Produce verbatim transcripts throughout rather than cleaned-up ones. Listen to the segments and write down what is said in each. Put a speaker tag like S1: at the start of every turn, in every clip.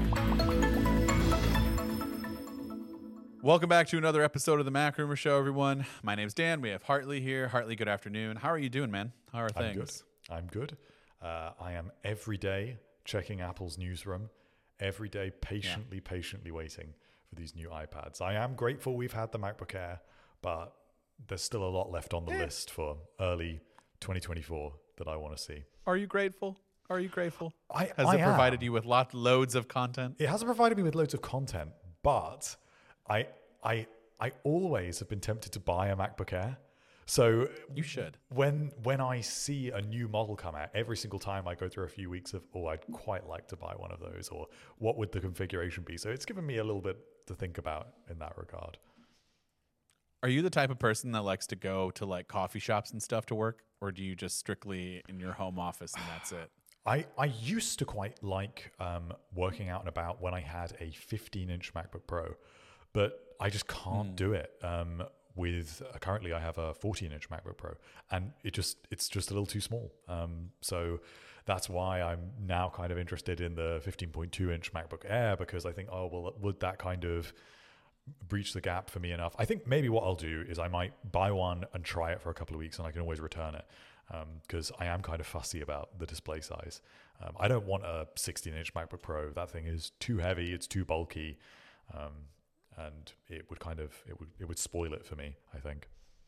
S1: Welcome back to another episode of the Mac Rumor Show, everyone. My name's Dan. We have Hartley here. Hartley, good afternoon. How are you doing, man? How are things?
S2: I'm good. I'm good. Uh, I am every day checking Apple's newsroom, every day patiently, yeah. patiently waiting for these new iPads. I am grateful we've had the MacBook Air, but there's still a lot left on the yeah. list for early twenty twenty-four that I want to see.
S1: Are you grateful? Are you grateful?
S2: I,
S1: Has
S2: I
S1: it provided
S2: am.
S1: you with lot, loads of content?
S2: It hasn't provided me with loads of content, but I I I always have been tempted to buy a MacBook Air. So
S1: you should.
S2: When when I see a new model come out, every single time I go through a few weeks of, oh, I'd quite like to buy one of those, or what would the configuration be? So it's given me a little bit to think about in that regard.
S1: Are you the type of person that likes to go to like coffee shops and stuff to work, or do you just strictly in your home office and that's it?
S2: I, I used to quite like um, working out and about when I had a fifteen-inch MacBook Pro, but I just can't mm. do it. Um, with uh, currently, I have a fourteen-inch MacBook Pro, and it just it's just a little too small. Um, so that's why I'm now kind of interested in the fifteen point two inch MacBook Air, because I think, oh well, would that kind of breach the gap for me enough? I think maybe what I'll do is I might buy one and try it for a couple of weeks, and I can always return it. Because um, I am kind of fussy about the display size. Um, I don't want a sixteen-inch MacBook Pro. That thing is too heavy. It's too bulky, um, and it would kind of it would it would spoil it for me, I think.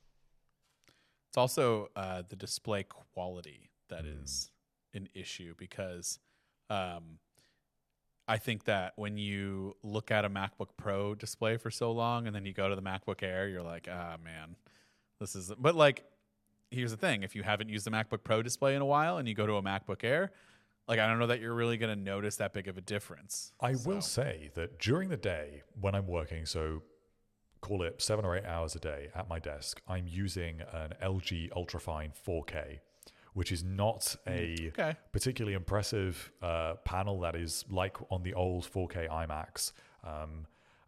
S1: It's also uh, the display quality that
S2: mm.
S1: is an issue, because um, I think that when you look at a MacBook Pro display for so long, and then you go to the MacBook Air, you're like, ah, man, this is. But like. Here's the thing. If you haven't used the MacBook Pro display in a while and you go to a MacBook Air, like I don't know that you're really going to notice that big of a difference.
S2: I
S1: so.
S2: will say that during the day when I'm working, so call it seven or eight hours a day at my desk, I'm using an L G Ultrafine four K, which is not a
S1: okay.
S2: particularly impressive uh, panel that is like on the old four K iMacs. Um,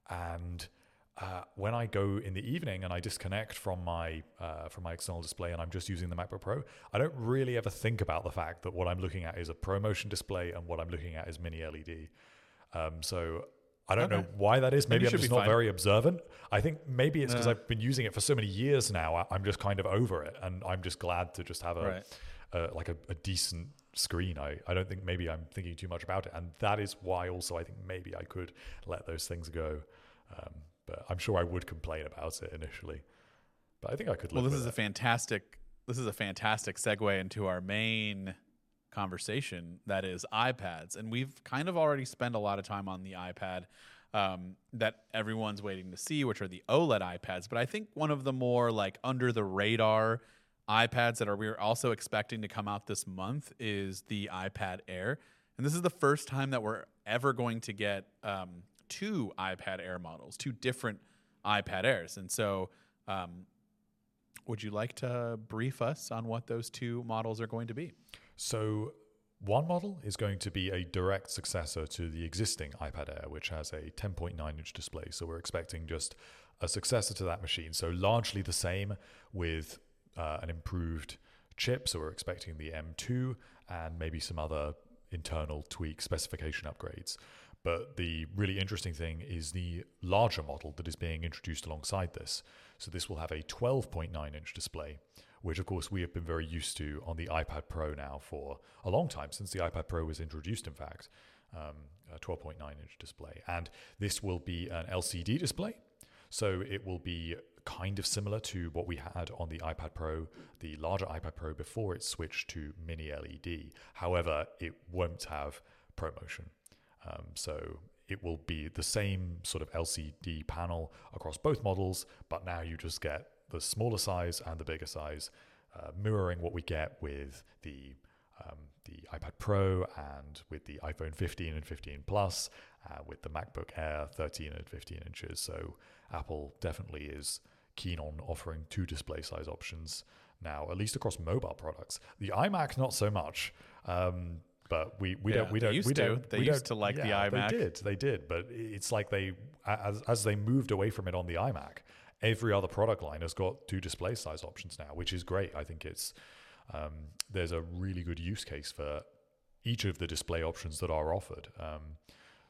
S2: and Uh, when I go in the evening and I disconnect from my uh, from my external display and I'm just using the MacBook Pro, I don't really ever think about the fact that what I'm looking at is a ProMotion display and what I'm looking at is mini L E D. Um, so I don't okay. know why that is. Maybe I'm just not fine. very observant. I think maybe it's because yeah. I've been using it for so many years now. I'm just kind of over it, and I'm just glad to just have a,
S1: right.
S2: a like a, a decent screen. I, I don't think maybe I'm thinking too much about it, and that is why also I think maybe I could let those things go. Um, But I'm sure I would complain about it initially. But I think I could live
S1: Well, this
S2: with
S1: is
S2: it.
S1: a fantastic this is a fantastic segue into our main conversation, that is iPads. And we've kind of already spent a lot of time on the iPad um, that everyone's waiting to see, which are the OLED iPads. But I think one of the more like under the radar iPads that are we're also expecting to come out this month is the iPad Air. And this is the first time that we're ever going to get um, two iPad Air models, two different iPad Airs. And so um, would you like to brief us on what those two models are going to be?
S2: So one model is going to be a direct successor to the existing iPad Air, which has a ten point nine inch display. So we're expecting just a successor to that machine. So largely the same with uh, an improved chip. So we're expecting the M two and maybe some other internal tweak specification upgrades. But the really interesting thing is the larger model that is being introduced alongside this. So this will have a twelve point nine inch display, which of course we have been very used to on the iPad Pro now for a long time, since the iPad Pro was introduced, in fact, um, a twelve point nine inch display. And this will be an L C D display. So it will be kind of similar to what we had on the iPad Pro, the larger iPad Pro before it switched to mini L E D. However, it won't have ProMotion. Um, so it will be the same sort of L C D panel across both models, but now you just get the smaller size and the bigger size, uh, mirroring what we get with the um, the iPad Pro and with the iPhone fifteen and fifteen Plus, uh, with the MacBook Air thirteen and fifteen inches. So Apple definitely is keen on offering two display size options now, at least across mobile products. The iMac, not so much. Um, But we, we
S1: yeah,
S2: don't we don't
S1: used
S2: we
S1: to.
S2: don't
S1: They
S2: we
S1: used
S2: don't,
S1: to like
S2: yeah,
S1: the iMac.
S2: They did, they did. But it's like they as as they moved away from it on the iMac, every other product line has got two display size options now, which is great. I think it's um, there's a really good use case for each of the display options that are offered. Um,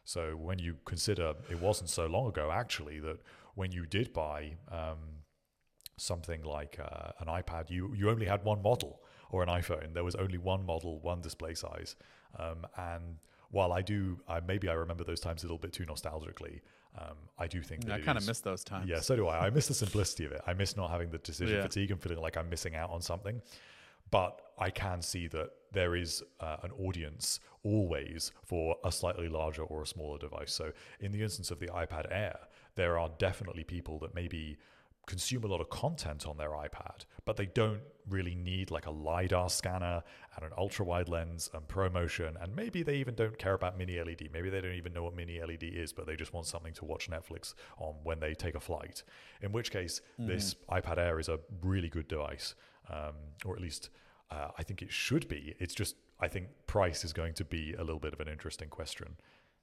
S2: So when you consider it wasn't so long ago, actually, that when you did buy um, something like uh, an iPad, you, you only had one model, or an iPhone. There was only one model, one display size. Um, and while I do, I, maybe I remember those times a little bit too nostalgically, um, I do think that
S1: I
S2: it
S1: kind of
S2: is-
S1: miss those times.
S2: Yeah, so do I. I miss the simplicity of it. I miss not having the decision
S1: Yeah.
S2: fatigue and feeling like I'm missing out on something. But I can see that there is uh, an audience always for a slightly larger or a smaller device. So in the instance of the iPad Air, there are definitely people that maybe consume a lot of content on their iPad, but they don't really need like a LiDAR scanner and an ultra-wide lens and ProMotion, and maybe they even don't care about mini L E D. Maybe they don't even know what mini L E D is, but they just want something to watch Netflix on when they take a flight. In which case, mm-hmm. this iPad Air is a really good device, um, or at least uh, I think it should be. It's just, I think price is going to be a little bit of an interesting question.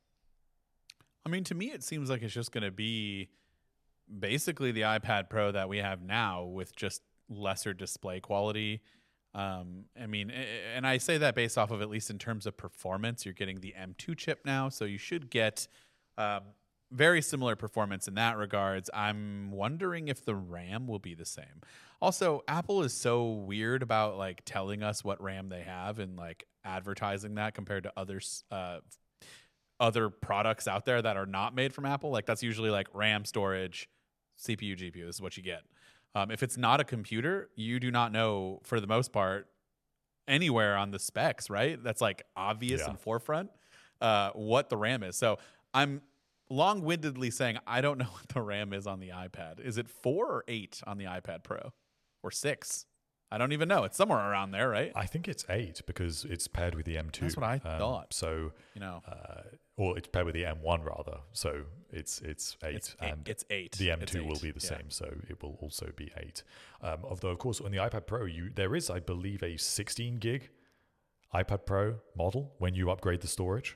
S1: I mean, to me, it seems like it's just going to be basically the iPad Pro that we have now with just lesser display quality. Um, I mean, and I say that based off of, at least in terms of performance, you're getting the M two chip now, so you should get um, very similar performance in that regards. I'm wondering if the RAM will be the same. Also, Apple is so weird about like telling us what RAM they have and like advertising that compared to others, uh, other products out there that are not made from Apple. Like that's usually like RAM, storage, C P U, G P U. This is what you get. Um, if it's not a computer, you do not know, for the most part, anywhere on the specs, right? That's like obvious
S2: Yeah.
S1: and forefront uh, what the RAM is. So I'm long-windedly saying I don't know what the RAM is on the iPad. Is it four or eight on the iPad Pro, or six? I don't even know. It's somewhere around there, right?
S2: I think it's eight because it's paired with the M two.
S1: That's what I
S2: Um,
S1: thought.
S2: So,
S1: You know,
S2: uh, or it's paired with the M one rather. So it's it's eight,
S1: it's eight.
S2: and
S1: It's eight.
S2: the M two
S1: It's
S2: will
S1: eight.
S2: be the
S1: Yeah.
S2: same. So it will also be eight. Um, although of course on the iPad Pro, you there is I believe a sixteen gig iPad Pro model when you upgrade the storage.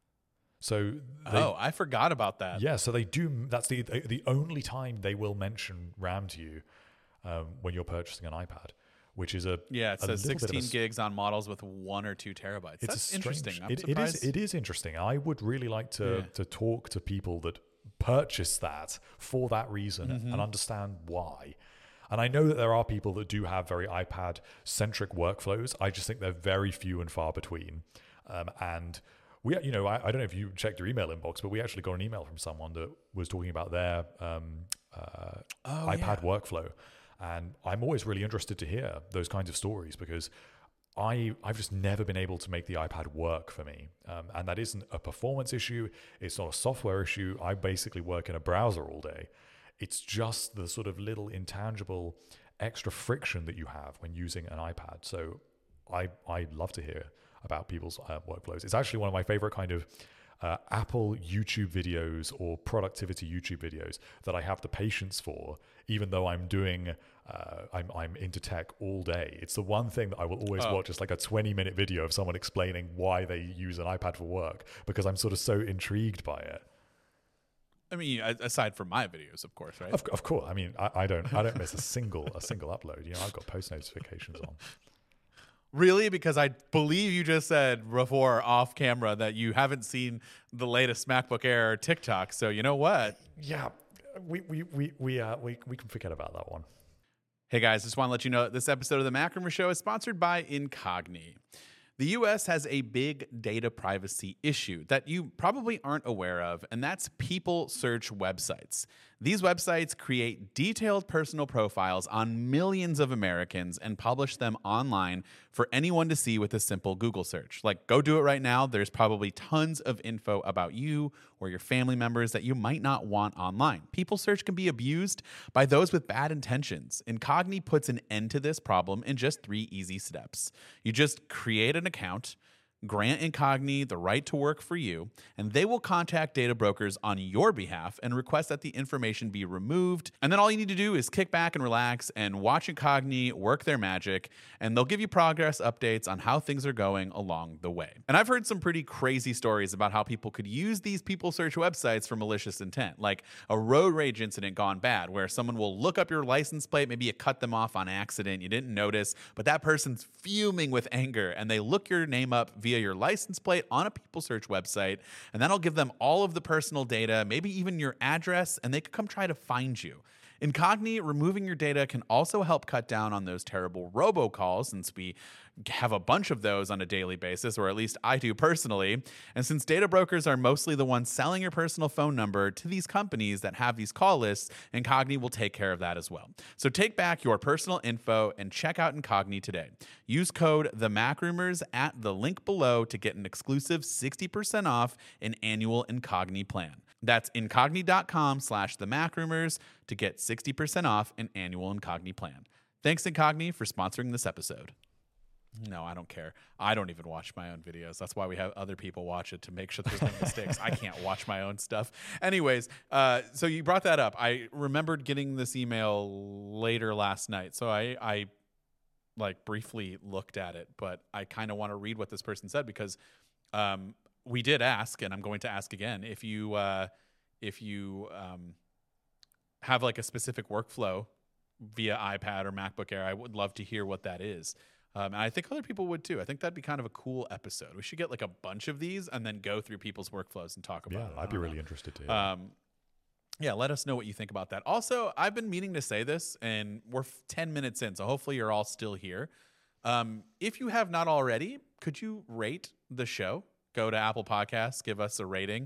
S2: So they,
S1: Oh, I forgot about that.
S2: yeah, so they do. That's the the only time they will mention RAM to you um, when you're purchasing an iPad, which is a
S1: Yeah, it
S2: a
S1: says
S2: little bit of
S1: sixteen
S2: a s-
S1: gigs on models with one or two terabytes.
S2: It's
S1: That's
S2: a strange,
S1: interesting. I'm
S2: it, it
S1: surprised.
S2: is it is interesting. I would really like to
S1: Yeah.
S2: to talk to people that purchase that for that reason
S1: Mm-hmm.
S2: and understand why. And I know that there are people that do have very iPad centric workflows. I just think they're very few and far between. Um, and we, you know, I, I don't know if you checked your email inbox, but we actually got an email from someone that was talking about their um, uh,
S1: Oh,
S2: iPad
S1: yeah.
S2: workflow. And I'm always really interested to hear those kinds of stories because I, I've just never been able to make the iPad work for me. Um, and that isn't a performance issue. It's not a software issue. I basically work in a browser all day. It's just the sort of little intangible extra friction that you have when using an iPad. So I, I love to hear about people's uh, workflows. It's actually one of my favorite kind of uh, Apple YouTube videos or productivity YouTube videos that I have the patience for, even though I'm doing, uh, I'm, I'm into tech all day. It's the one thing that I will always
S1: Oh.
S2: watch. It's like a twenty minute video of someone explaining why they use an iPad for work because I'm sort of so intrigued by it.
S1: I mean, a- aside from my videos, of course, right?
S2: Of, of course. I mean, I, I don't, I don't miss a single, a single upload. You know, I've got post notifications on.
S1: Really? Because I believe you just said before off camera that you haven't seen the latest MacBook Air TikTok. So you know what?
S2: Yeah, we, we, we, we, uh, we, we can forget about that one.
S1: Hey guys, just want to let you know that this episode of the Mac Rumor Show is sponsored by Incogni. The U S has a big data privacy issue that you probably aren't aware of, and that's people search websites. These websites create detailed personal profiles on millions of Americans and publish them online for anyone to see with a simple Google search. Like, go do it right now. There's probably tons of info about you or your family members that you might not want online. People search can be abused by those with bad intentions. Incogni puts an end to this problem in just three easy steps. You just create an account, grant Incogni the right to work for you, and they will contact data brokers on your behalf and request that the information be removed. And then all you need to do is kick back and relax and watch Incogni work their magic, and they'll give you progress updates on how things are going along the way. And I've heard some pretty crazy stories about how people could use these people search websites for malicious intent, like a road rage incident gone bad, where someone will look up your license plate, maybe you cut them off on accident, you didn't notice, but that person's fuming with anger, and they look your name up via via your license plate on a People Search website, and that'll give them all of the personal data, maybe even your address, and they could come try to find you. Incogni, removing your data can also help cut down on those terrible robocalls, since we have a bunch of those on a daily basis, or at least I do personally. And since data brokers are mostly the ones selling your personal phone number to these companies that have these call lists, Incogni will take care of that as well. So take back your personal info and check out Incogni today. Use code TheMacRumors at the link below to get an exclusive sixty percent off an annual Incogni plan. That's incogni.com slash the MacRumors to get sixty percent off an annual Incogni plan. Thanks, Incogni, for sponsoring this episode. No, I don't care. I don't even watch my own videos. That's why we have other people watch it, to make sure there's no mistakes. I can't watch my own stuff. Anyways, uh, so you brought that up. I remembered getting this email later last night. So I, I like briefly looked at it, but I kind of want to read what this person said, because um, we did ask, and I'm going to ask again, if you uh, if you um, have like a specific workflow via iPad or MacBook Air, I would love to hear what that is. Um, and I think other people would too. I think that'd be kind of a cool episode. We should get like a bunch of these and then go through people's workflows and talk about
S2: yeah,
S1: it.
S2: I'd be
S1: know.
S2: really interested to hear.
S1: Um, yeah, let us know what you think about that. Also, I've been meaning to say this, and we're ten minutes in, so hopefully you're all still here. Um, if you have not already, could you rate the show? Go to Apple Podcasts, give us a rating.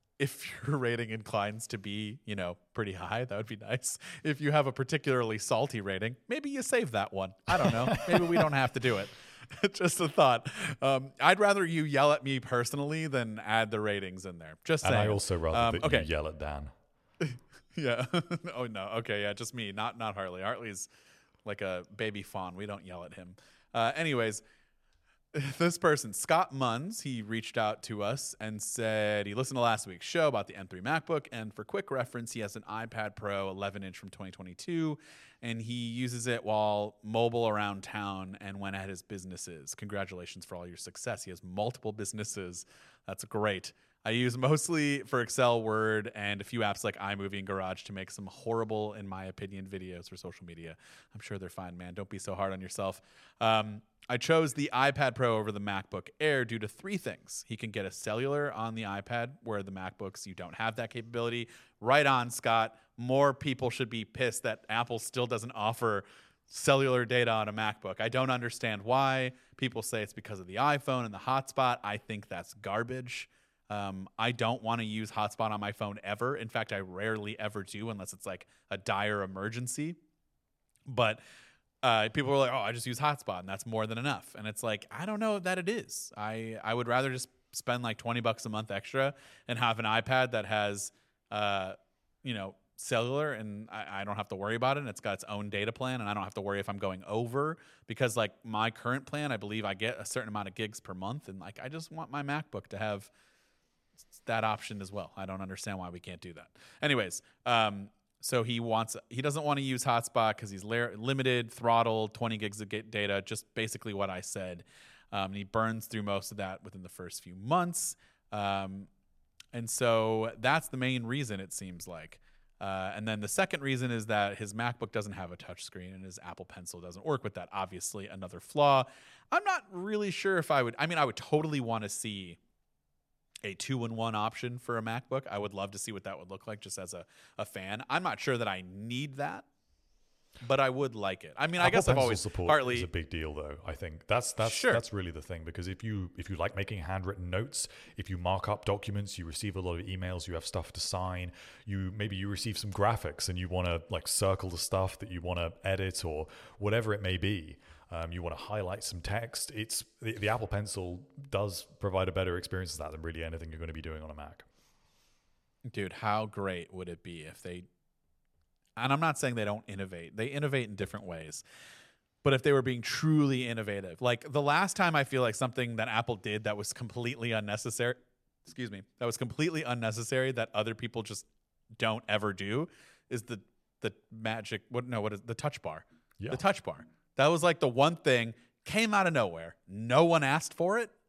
S1: If your rating inclines to be, you know, pretty high, that would be nice. If you have a particularly salty rating, maybe you save that one. I don't know. Maybe we don't have to do it. Just a thought. Um, I'd rather you yell at me personally than add the ratings in there. Just saying.
S2: And I also rather
S1: um,
S2: that
S1: okay.
S2: you yell at Dan.
S1: Yeah. Oh, no. Okay. Yeah. Just me. Not not Harley. Harley's like a baby fawn. We don't yell at him. Uh, anyways, this person, Scott Munns, he reached out to us and said he listened to last week's show about the M three MacBook. And for quick reference, he has an iPad Pro eleven inch from twenty twenty-two, and he uses it while mobile around town and when at his businesses. Congratulations for all your success. He has multiple businesses. That's great. I use mostly for Excel, Word, and a few apps like iMovie and Garage to make some horrible, in my opinion, videos for social media. I'm sure they're fine, man. Don't be so hard on yourself. Um, I chose the iPad Pro over the MacBook Air due to three things. He can get a cellular on the iPad, where the MacBooks, you don't have that capability. Right on, Scott. More people should be pissed that Apple still doesn't offer cellular data on a MacBook. I don't understand why. People say it's because of the iPhone and the hotspot. I think that's garbage. Um, I don't want to use hotspot on my phone ever. In fact, I rarely ever do unless it's like a dire emergency. But uh, people are like, oh, I just use hotspot and that's more than enough. And it's like, I don't know that it is. I, I would rather just spend like twenty bucks a month extra and have an iPad that has, uh, you know, cellular, and I, I don't have to worry about it. And it's got its own data plan, and I don't have to worry if I'm going over, because like my current plan, I believe I get a certain amount of gigs per month. And like, I just want my MacBook to have that option as well. I don't understand why we can't do that. Anyways, um, so he wants, he doesn't want to use hotspot because he's la- limited, throttled, twenty gigs of data, just basically what I said. Um, and he burns through most of that within the first few months. Um, and so that's the main reason, it seems like. Uh, and then the second reason is that his MacBook doesn't have a touchscreen and his Apple Pencil doesn't work with that. Obviously, another flaw. I'm not really sure if I would, I mean, I would totally want to see a two-in-one option for a MacBook. I would love to see what that would look like just as a, a fan. I'm not sure that I need that, but I would like it. I mean,
S2: Apple
S1: I guess I've
S2: Pencil
S1: always
S2: support
S1: partly
S2: is a big deal, though. I think that's that's
S1: Sure.
S2: that's really the thing, because if you if you like making handwritten notes, if you mark up documents, you receive a lot of emails, you have stuff to sign, you maybe you receive some graphics and you want to like circle the stuff that you want to edit or whatever it may be. Um, you want to highlight some text. It's the, the Apple Pencil does provide a better experience of that than really anything you're going to be doing on a Mac.
S1: Dude, how great would it be if they, and I'm not saying they don't innovate, they innovate in different ways, but if they were being truly innovative, like the last time I feel like something that Apple did that was completely unnecessary, excuse me, that was completely unnecessary that other people just don't ever do is the the magic, what, no, what is the touch bar?
S2: Yeah.
S1: The touch bar. That was like the one thing, came out of nowhere. No one asked for it.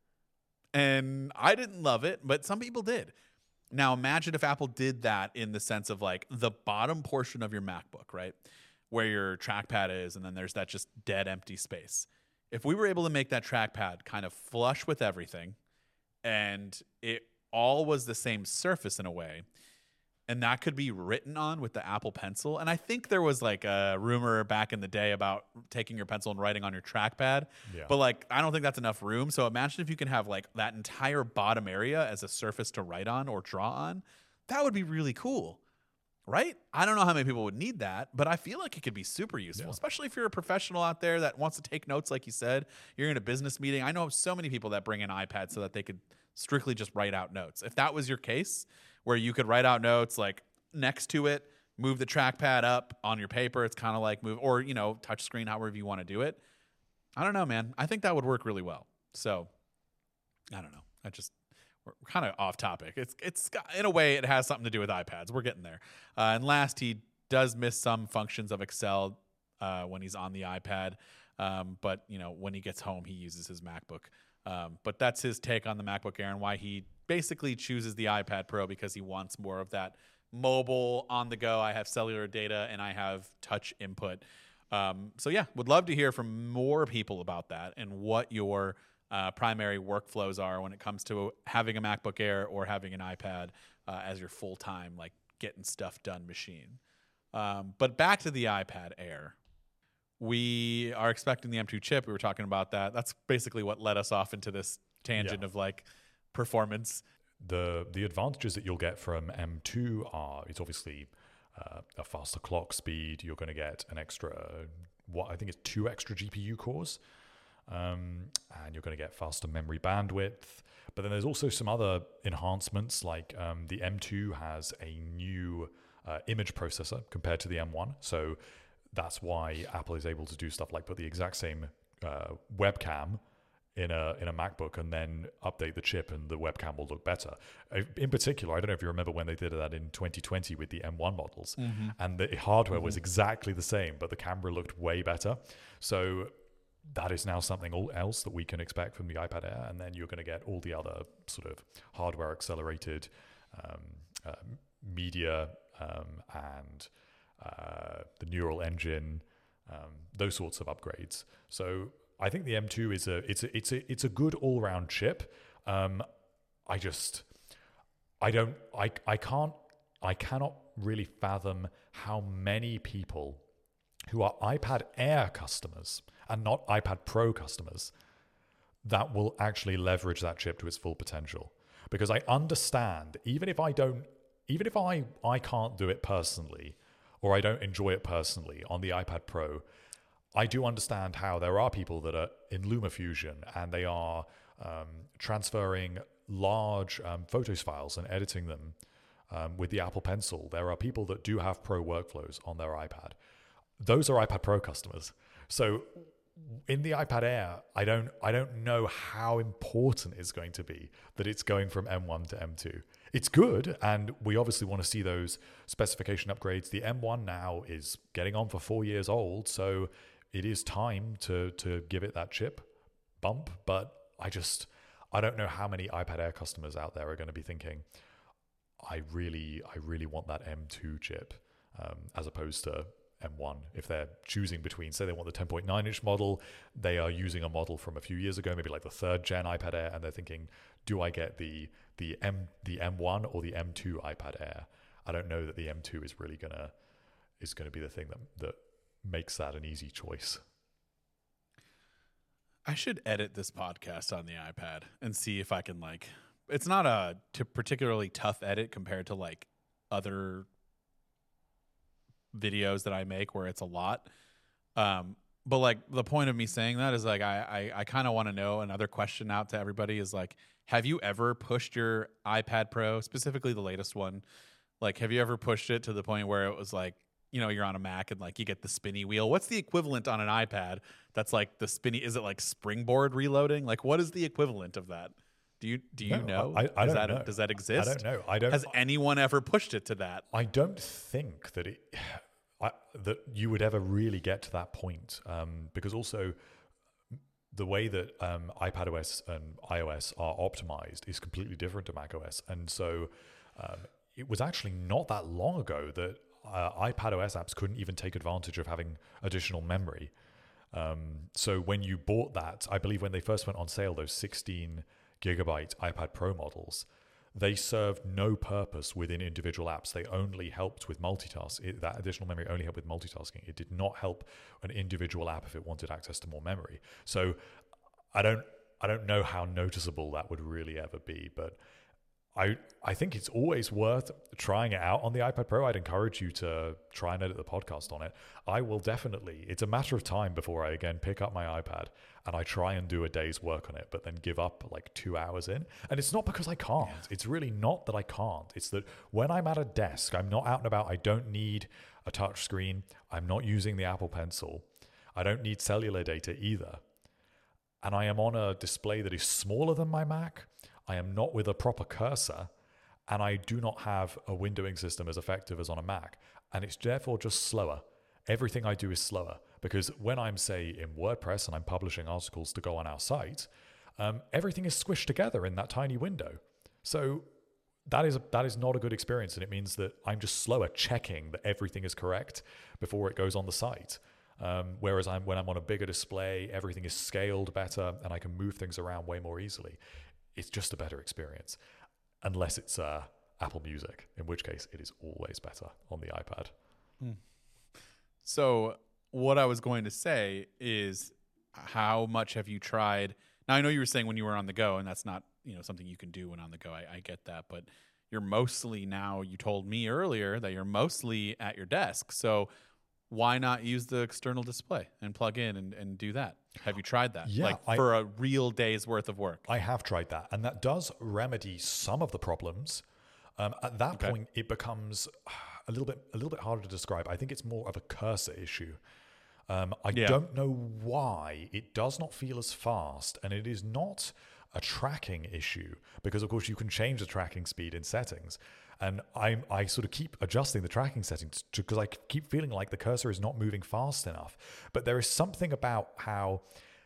S1: And I didn't love it, but some people did. Now imagine if Apple did that in the sense of like the bottom portion of your MacBook, right? Where your trackpad is, and then there's that just dead empty space. if we were able to make that trackpad kind of flush with everything and it all was the same surface in a way, and that could be written on with the Apple Pencil. And I think there was like a rumor back in the day about taking your pencil and writing on your trackpad.
S2: Yeah.
S1: But like, I don't think that's enough room. So imagine if you can have like that entire bottom area as a surface to write on or draw on. That would be really cool, right? I don't know how many people would need that, but I feel like it could be super useful,
S2: Yeah.
S1: especially if you're a professional out there that wants to take notes. Like you said, you're in a business meeting. I know so many people that bring an iPad so that they could strictly just write out notes. If that was your case, where you could write out notes like next to it, move the trackpad up on your paper. It's kind of like move, or, you know, touch screen, however you want to do it. I don't know, man. I think that would work really well. So I don't know. I just, we're kind of off topic. It's, it's got, in a way, it has something to do with iPads. We're getting there. Uh, and last, he does miss some functions of Excel uh, when he's on the iPad. Um, but, you know, when he gets home, he uses his MacBook. Um, but that's his take on the MacBook Air and why he basically chooses the iPad Pro, because he wants more of that mobile, on the go. I have cellular data and I have touch input. Um, so yeah, would love to hear from more people about that and what your uh, primary workflows are when it comes to having a MacBook Air or having an iPad uh, as your full-time, like, getting stuff done machine. Um, but back to the iPad Air. We are expecting the M two chip. We were talking about that. That's basically what led us off into this tangent
S2: Yeah.
S1: of like performance.
S2: The the advantages that you'll get from M two are, it's obviously uh, a faster clock speed. You're going to get an extra, what I think is two extra G P U cores, um, and you're going to get faster memory bandwidth. But then there's also some other enhancements, like um, the M two has a new uh, image processor compared to the M one. So that's why Apple is able to do stuff like put the exact same uh, webcam in a in a MacBook and then update the chip and the webcam will look better. In particular, I don't know if you remember when they did that in twenty twenty with the M one models, mm-hmm. and the hardware mm-hmm. was exactly the same, but the camera looked way better. So that is now something else that we can expect from the iPad Air, and then you're going to get all the other sort of hardware accelerated um, uh, media um, and uh, the neural engine, um, those sorts of upgrades. So I think the M two is a it's a it's a it's a good all round chip. Um, I just I don't I I can't I cannot really fathom how many people who are iPad Air customers and not iPad Pro customers that will actually leverage that chip to its full potential. Because I understand, even if I don't, even if I I can't do it personally, or I don't enjoy it personally on the iPad Pro, I do understand how there are people that are in LumaFusion and they are um, transferring large um, Photos files and editing them um, with the Apple Pencil. There are people that do have Pro workflows on their iPad. Those are iPad Pro customers. So in the iPad Air, I don't I don't know how important it's going to be that it's going from M one to M two. It's good, and we obviously want to see those specification upgrades. The M one now is getting on for four years old, so it is time to to give it that chip bump. But I just I don't know how many iPad Air customers out there are going to be thinking, I really I really want that M two chip um, as opposed to M one. If they're choosing between, say they want the ten point nine inch model, they are using a model from a few years ago, maybe like the third gen iPad Air, and they're thinking, do I get the the M the M one or the M two iPad Air? I don't know that the M two is really gonna is gonna be the thing that that makes that an easy choice.
S1: I should edit this podcast on the iPad and see if I can, like, it's not a t- particularly tough edit compared to like other videos that I make where it's a lot. Um, but like the point of me saying that is like, I, I, I kind of want to know, another question out to everybody is like, have you ever pushed your iPad Pro, specifically the latest one? Like, have you ever pushed it to the point where it was like, you know, you're on a Mac and like you get the spinny wheel? What's the equivalent on an iPad that's like the spinny? Is it like springboard reloading? Like, what is the equivalent of that? Do you do you
S2: No,
S1: know?
S2: I, I
S1: does
S2: don't
S1: that
S2: know.
S1: does that exist?
S2: I don't know. I don't.
S1: Has anyone ever pushed it to that?
S2: I don't think that it I, that you would ever really get to that point, um, because also the way that um, iPadOS and iOS are optimized is completely different to macOS, and so um, it was actually not that long ago that uh, iPadOS apps couldn't even take advantage of having additional memory. Um, so when you bought that, I believe when they first went on sale, those sixteen gigabyte iPad Pro models, they served no purpose within individual apps. They only helped with multitask. It, that additional memory only helped with multitasking. It did not help an individual app if it wanted access to more memory. So I don't, I don't know how noticeable that would really ever be, but I, I think it's always worth trying it out on the iPad Pro. I'd encourage you to try and edit the podcast on it. I will definitely, it's a matter of time before I again pick up my iPad and I try and do a day's work on it, but then give up like two hours in. And it's not because I can't. Yeah. It's really not that I can't. It's that when I'm at a desk, I'm not out and about. I don't need a touch screen. I'm not using the Apple Pencil. I don't need cellular data either. And I am on a display that is smaller than my Mac. I am not with a proper cursor, and I do not have a windowing system as effective as on a Mac. And it's therefore just slower. Everything I do is slower because when I'm, say, in WordPress and I'm publishing articles to go on our site, um, everything is squished together in that tiny window. So that is a, that is not a good experience, and it means that I'm just slower checking that everything is correct before it goes on the site. Um, whereas I'm when I'm on a bigger display, everything is scaled better, and I can move things around way more easily. It's just a better experience, unless it's uh, Apple Music, in which case it is always better on the iPad.
S1: Hmm. So what I was going to say is, how much have you tried? Now, I know you were saying when you were on the go, and that's not, you know, something you can do when on the go. I, I get that, but you're mostly now, you told me earlier that you're mostly at your desk. So why not use the external display and plug in and, and do that? Have you tried that?
S2: Yeah,
S1: like
S2: I,
S1: for a real day's worth of work?
S2: I have tried that, and that does remedy some of the problems. Um, at that
S1: okay.
S2: point, it becomes a little bit a little bit harder to describe. I think it's more of a cursor issue. Um, I yeah. don't know why it does not feel as fast, and it is not a tracking issue because, of course, you can change the tracking speed in settings. And I I sort of keep adjusting the tracking settings because I keep feeling like the cursor is not moving fast enough. But there is something about how,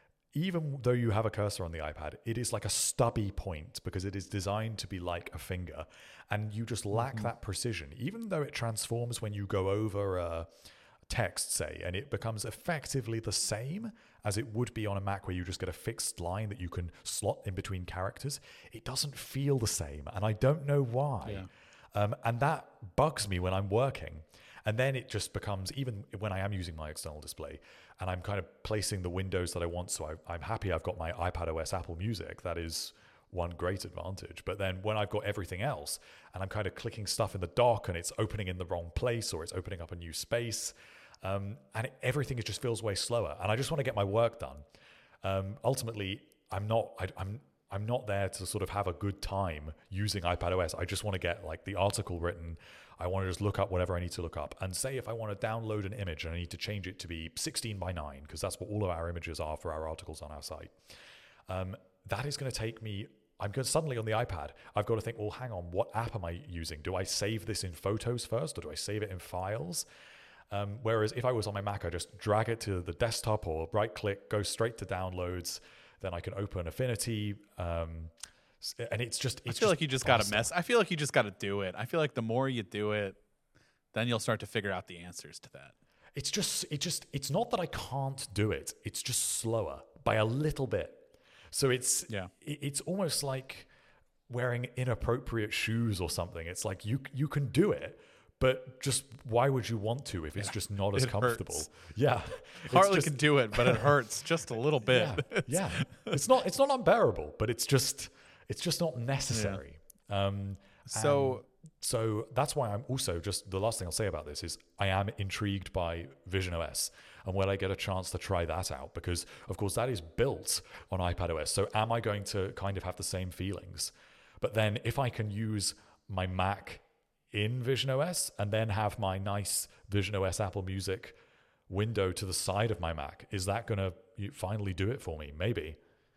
S2: even though you have a cursor on the iPad, it is like a stubby point because it is designed to be like a finger. And you just lack mm-hmm. that precision. Even though it transforms when you go over a text, say, and it becomes effectively the same as it would be on a Mac where you just get a fixed line that you can slot in between characters, it doesn't feel the same. And I don't know why. Yeah. Um, and that bugs me when I'm working. And then it just becomes, even when I am using my external display and I'm kind of placing the windows that I want. So I, I'm happy I've got my iPadOS Apple Music. That is one great advantage. But then when I've got everything else and I'm kind of clicking stuff in the dock and it's opening in the wrong place or it's opening up a new space, um, and it, everything just feels way slower. And I just want to get my work done. Um, ultimately, I'm not, I, I'm, I'm not there to sort of have a good time using iPadOS. I just want to get like the article written. I want to just look up whatever I need to look up. And say if I want to download an image and I need to change it to be sixteen by nine, because that's what all of our images are for our articles on our site. Um, that is going to take me, I'm going to suddenly on the iPad, I've got to think, well, hang on, what app am I using? Do I save this in Photos first or do I save it in Files? Um, whereas if I was on my Mac, I just drag it to the desktop or right click, go straight to downloads. Then I can open Affinity, um, and it's just. It's
S1: I feel
S2: just
S1: like you just got to mess. I feel like you just got to do it. I feel like the more you do it, then you'll start to figure out the answers to that.
S2: It's just, it just, it's not that I can't do it. It's just slower by a little bit. So it's, yeah, it, it's almost like wearing inappropriate shoes or something. It's like you you can do it. But just why would you want to if it's yeah. just not as it comfortable?
S1: Hurts.
S2: Yeah,
S1: Harley just, can do it, but it hurts just a little bit.
S2: Yeah, yeah. it's not it's not unbearable, but it's just it's just not necessary. Yeah. Um,
S1: so
S2: so that's why I'm also just the last thing I'll say about this is I am intrigued by visionOS and when I get a chance to try that out because of course that is built on iPadOS. So am I going to kind of have the same feelings? But then if I can use my Mac in visionOS and then have my nice visionOS Apple Music window to the side of my Mac, is that going to finally do it for me? Maybe.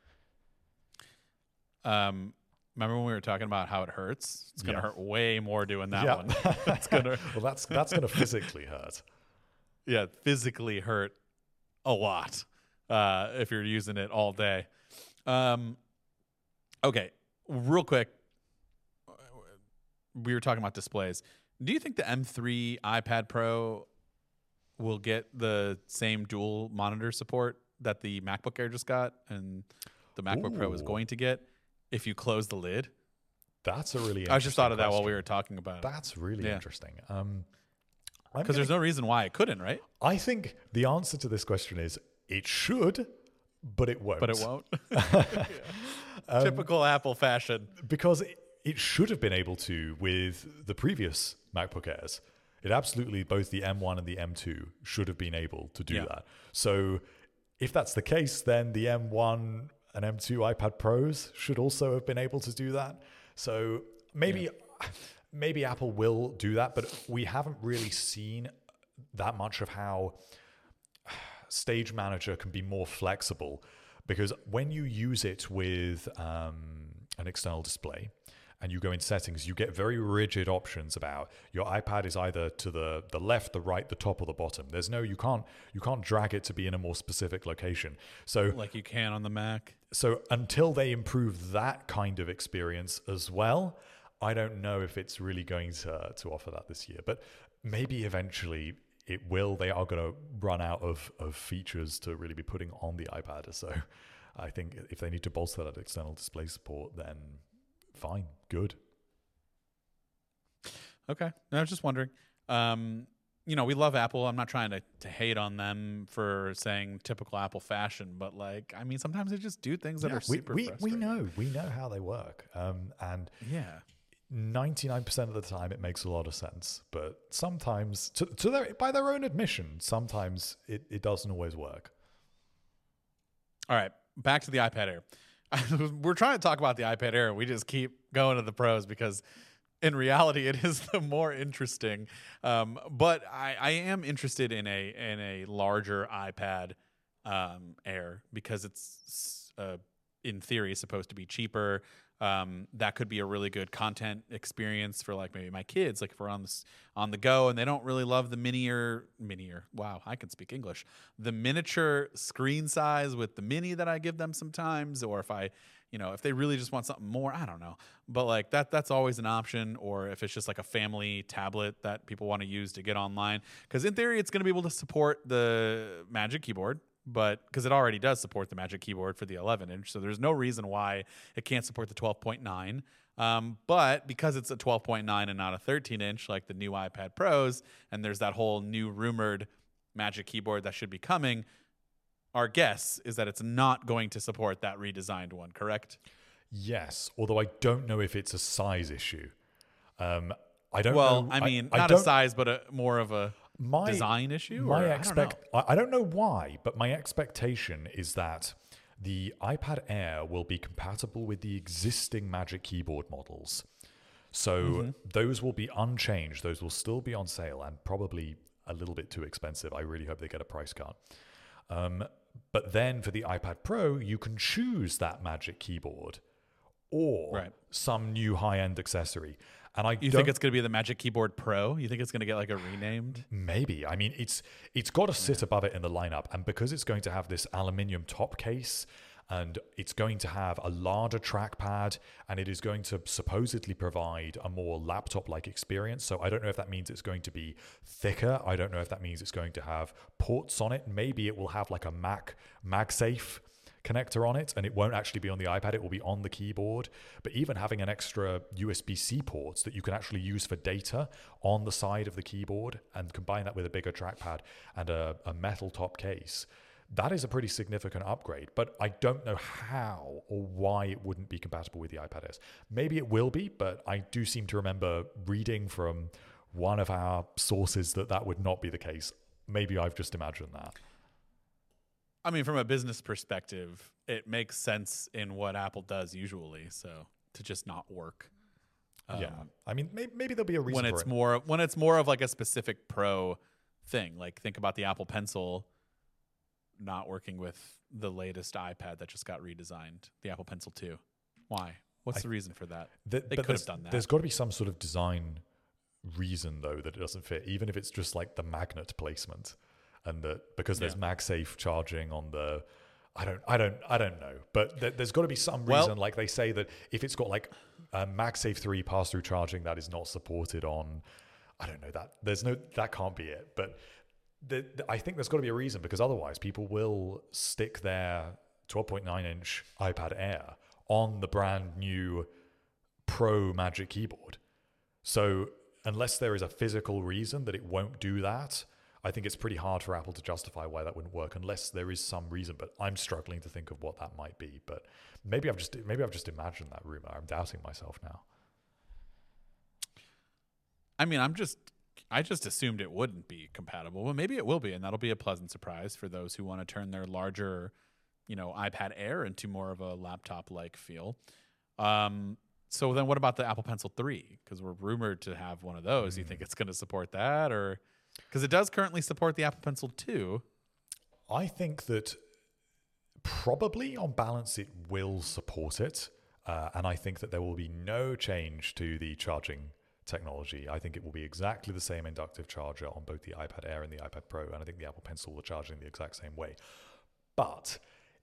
S1: Um, remember when we were talking about how it hurts? It's going to yeah. hurt way more doing that
S2: yeah.
S1: one. It's gonna
S2: well, that's that's going to physically hurt.
S1: Yeah, physically hurt a lot uh, if you're using it all day. Um, okay, real quick. We were talking about displays. Do you think the M three iPad Pro will get the same dual monitor support that the MacBook Air just got and the MacBook Ooh. Pro is going to get if you close the lid?
S2: That's a really interesting
S1: I just thought of that
S2: question.
S1: while we were talking about it.
S2: That's really yeah. interesting. Um,
S1: because there's no reason why it couldn't, right?
S2: I think the answer to this question is it should, but it won't.
S1: But it won't. yeah. um, Typical Apple fashion.
S2: Because it, it should have been able to with the previous MacBook Airs. It absolutely, both the M one and the M two should have been able to do yeah. that. So if that's the case, then the M one and M two iPad Pros should also have been able to do that. So maybe... Yeah. Maybe Apple will do that, but we haven't really seen that much of how Stage Manager can be more flexible, because when you use it with um, an external display and you go in settings, you get very rigid options about your iPad is either to the, the left, the right, the top, or the bottom. There's no, you can't you can't drag it to be in a more specific location. So
S1: like you can on the Mac.
S2: So until they improve that kind of experience as well, I don't know if it's really going to to offer that this year, but maybe eventually it will. They are going to run out of, of features to really be putting on the iPad. So I think if they need to bolster that external display support, then fine, good.
S1: Okay. I was just wondering. Um, you know, we love Apple. I'm not trying to, to hate on them for saying typical Apple fashion, but like, I mean, sometimes they just do things that
S2: yeah,
S1: are super
S2: we, we,
S1: frustrating.
S2: we know. We know how they work. Um, and
S1: yeah.
S2: ninety-nine percent of the time it makes a lot of sense, but sometimes to, to their by their own admission, sometimes it, it doesn't always work.
S1: All right, back to the iPad Air. We're trying to talk about the iPad Air. We just keep going to the pros because in reality it is the more interesting. Um, but I, I am interested in a in a larger iPad um, Air because it's uh, in theory supposed to be cheaper. Um, that could be a really good content experience for like maybe my kids, like if we're on this on the go and they don't really love the minier minier. Wow, I can speak English. The miniature screen size with the mini that I give them sometimes, or if I, you know, if they really just want something more, I don't know. But like that, that's always an option. Or if it's just like a family tablet that people want to use to get online, because in theory it's going to be able to support the Magic Keyboard. But because it already does support the Magic Keyboard for the eleven inch, so there's no reason why it can't support the twelve point nine. Um, but because it's a twelve point nine and not a thirteen inch like the new iPad Pros, and there's that whole new rumored Magic Keyboard that should be coming, our guess is that it's not going to support that redesigned one, correct?
S2: Yes, although I don't know if it's a size issue. Um, I don't
S1: well,
S2: know.
S1: I mean,
S2: I,
S1: not
S2: I
S1: a size, but a, more of a...
S2: My
S1: design issue?
S2: My
S1: or?
S2: expect
S1: I don't know.
S2: I, I don't know why, but my expectation is that the iPad Air will be compatible with the existing Magic Keyboard models. So mm-hmm. those will be unchanged. Those will still be on sale and probably a little bit too expensive. I really hope they get a price cut. Um, but then for the iPad Pro, you can choose that Magic Keyboard or
S1: right.
S2: some new high-end accessory. And I
S1: you think it's going to be the Magic Keyboard Pro? You think it's going to get like a renamed?
S2: Maybe. I mean, it's it's got to sit above it in the lineup, and because it's going to have this aluminium top case, and it's going to have a larger trackpad, and it is going to supposedly provide a more laptop-like experience. So I don't know if that means it's going to be thicker. I don't know if that means it's going to have ports on it. Maybe it will have like a Mac MagSafe connector on it, and it won't actually be on the iPad, it will be on the keyboard. But even having an extra U S B C ports that you can actually use for data on the side of the keyboard and combine that with a bigger trackpad and a, a metal top case, that is a pretty significant upgrade. But I don't know how or why it wouldn't be compatible with the iPad Airs. Maybe it will be, but I do seem to remember reading from one of our sources that that would not be the case. Maybe I've just imagined that.
S1: I mean, from a business perspective, it makes sense in what Apple does usually. So to just not work.
S2: Um, yeah, I mean, maybe, maybe there'll be a reason
S1: when
S2: for
S1: it's
S2: it.
S1: more when it's more of like a specific Pro thing. Like think about the Apple Pencil not working with the latest iPad that just got redesigned, the Apple Pencil two. Why? What's I, the reason for that? The, they could have done that.
S2: There's got to be some sort of design reason though that it doesn't fit, even if it's just like the magnet placement. And that because there's yeah. MagSafe charging on the, I don't, I don't, I don't know. But th- there's got to be some reason, well, like they say that if it's got like uh, MagSafe three pass-through charging that is not supported on, I don't know that there's no that can't be it. But the, the, I think there's got to be a reason, because otherwise people will stick their twelve point nine inch iPad Air on the brand new Pro Magic Keyboard. So unless there is a physical reason that it won't do that, I think it's pretty hard for Apple to justify why that wouldn't work, unless there is some reason. But I'm struggling to think of what that might be. But maybe I've just maybe I've just imagined that rumor. I'm doubting myself now.
S1: I mean, I'm just I just assumed it wouldn't be compatible. Well, maybe it will be, and that'll be a pleasant surprise for those who want to turn their larger, you know, iPad Air into more of a laptop-like feel. Um, so then, what about the Apple Pencil three? Because we're rumored to have one of those. Mm. You think it's going to support that, or because it does currently support the Apple Pencil two?
S2: I think that probably on balance it will support it, uh, and I think that there will be no change to the charging technology. I think it will be exactly the same inductive charger on both the iPad Air and the iPad Pro, and I think the Apple Pencil will charge in the exact same way. But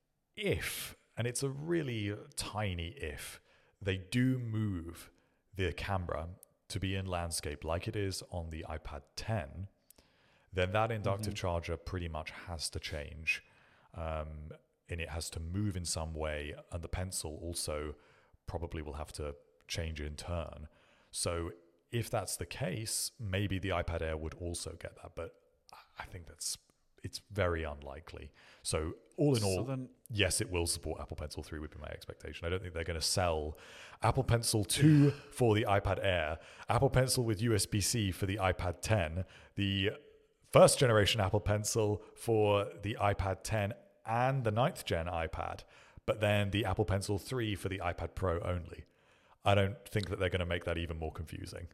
S2: if, and it's a really tiny if, they do move the camera to be in landscape like it is on the iPad ten, then that inductive mm-hmm. charger pretty much has to change, um, and it has to move in some way, and the Pencil also probably will have to change in turn. So if that's the case, maybe the iPad Air would also get that, but I think that's it's very unlikely. So all in
S1: so
S2: all,
S1: then,
S2: yes, it will support Apple Pencil three would be my expectation. I don't think they're going to sell Apple Pencil two for the iPad Air, Apple Pencil with U S B-C for the iPad ten, the first generation Apple Pencil for the iPad ten and the ninth gen iPad, but then the Apple Pencil three for the iPad Pro only. I don't think that they're going to make that even more confusing.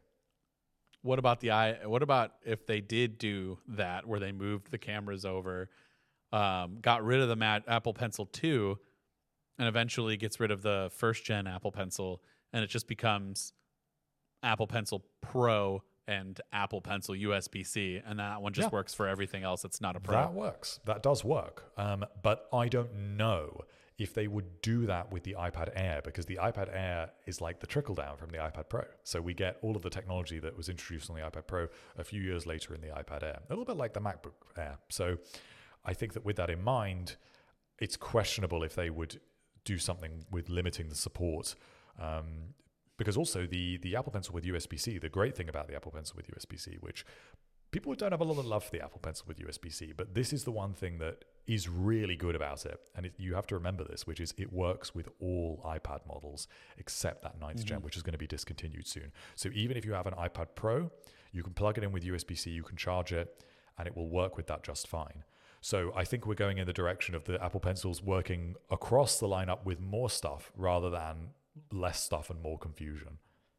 S1: What about the i? What about if they did do that, where they moved the cameras over, um, got rid of the Mac, Apple Pencil two, and eventually gets rid of the first gen Apple Pencil, and it just becomes Apple Pencil Pro and Apple Pencil U S B-C, and that one just yeah. works for everything else. It's not a Pro.
S2: That works. That does work. Um, but I don't know if they would do that with the iPad Air, because the iPad Air is like the trickle down from the iPad Pro. So we get all of the technology that was introduced on the iPad Pro a few years later in the iPad Air, a little bit like the MacBook Air. So I think that with that in mind, it's questionable if they would do something with limiting the support. Um, because also the, the Apple Pencil with U S B-C, the great thing about the Apple Pencil with U S B-C, which people don't have a lot of love for the Apple Pencil with U S B-C, but this is the one thing that is really good about it. And it, you have to remember this, which is it works with all iPad models except that ninth mm-hmm. gen, which is going to be discontinued soon. So even if you have an iPad Pro, you can plug it in with U S B-C, you can charge it, and it will work with that just fine. So I think we're going in the direction of the Apple Pencils working across the lineup with more stuff rather than less stuff and more confusion.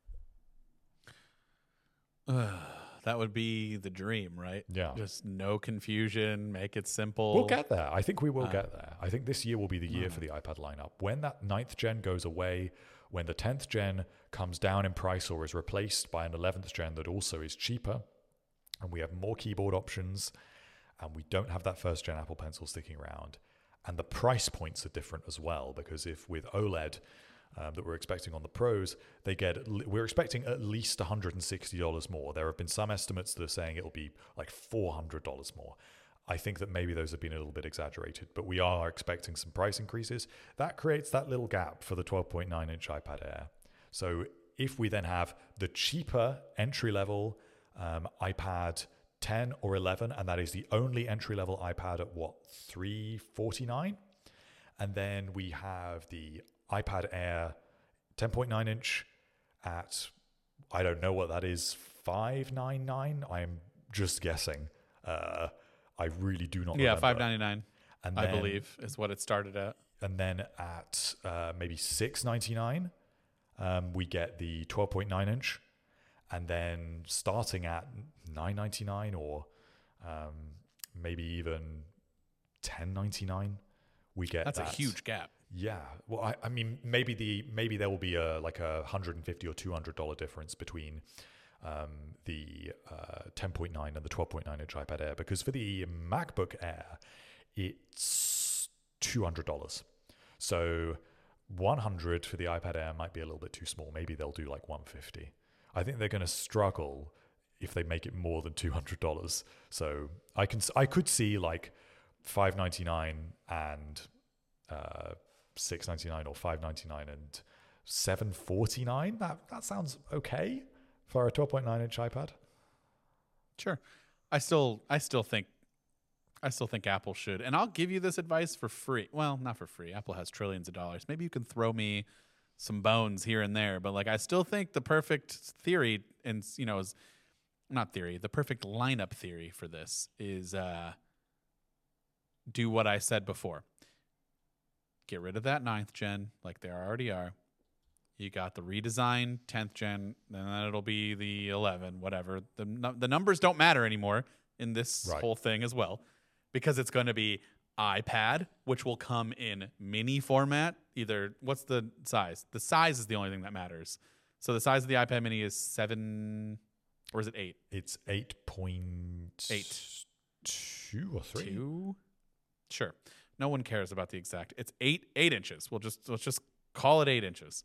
S1: That would be the dream, right?
S2: Yeah.
S1: Just no confusion, make it simple.
S2: We'll get there. I think we will uh, get there. I think this year will be the year uh, for the iPad lineup. When that ninth gen goes away, when the tenth gen comes down in price or is replaced by an eleventh gen that also is cheaper, and we have more keyboard options, and we don't have that first gen Apple Pencil sticking around, and the price points are different as well, because if with OLED, Um, that we're expecting on the Pros, they get we're expecting at least one hundred sixty dollars more. There have been some estimates that are saying it'll be like four hundred dollars more. I think that maybe those have been a little bit exaggerated, but we are expecting some price increases. That creates that little gap for the twelve point nine inch iPad Air. So if we then have the cheaper entry-level um, iPad ten or eleven, and that is the only entry-level iPad at what, three forty-nine? And then we have the iPad Air ten point nine inch at, I don't know what that is, five ninety-nine. I'm just guessing. Uh, I really do not.
S1: Yeah,
S2: remember.
S1: five ninety-nine.
S2: And
S1: I
S2: then,
S1: believe is what it started at.
S2: And then at uh, maybe six ninety-nine, um, we get the twelve point nine inch, and then starting at nine ninety-nine or um, maybe even ten ninety-nine, we get
S1: that's
S2: that.
S1: a huge gap.
S2: Yeah, well, I, I mean, maybe the maybe there will be a like a hundred and fifty or two hundred dollar difference between um, the uh, ten point nine and the twelve point nine inch iPad Air, because for the MacBook Air, it's two hundred dollars. So one hundred for the iPad Air might be a little bit too small. Maybe they'll do like one fifty. I think they're going to struggle if they make it more than two hundred dollars. So I can I could see like five ninety-nine and uh, six ninety-nine or five ninety-nine and seven forty-nine. That that sounds okay for a twelve point nine inch iPad.
S1: Sure. I still I still think I still think Apple should. And I'll give you this advice for free. Well, not for free. Apple has trillions of dollars. Maybe you can throw me some bones here and there, but like I still think the perfect theory and you know is not theory, the perfect lineup theory for this is uh do what I said before. Get rid of that ninth gen like they already are. You got the redesigned tenth gen, and then it'll be the eleven, whatever. The no, the numbers don't matter anymore in this
S2: Right.
S1: whole thing as well, because it's going to be iPad, which will come in mini format. Either, what's the size? The size is the only thing that matters. So the size of the iPad mini is seven, or is it eight?
S2: It's eight point
S1: Eight.
S2: two or three.
S1: Two? Sure. No one cares about the exact. It's eight eight inches. We'll just let's just call it eight inches.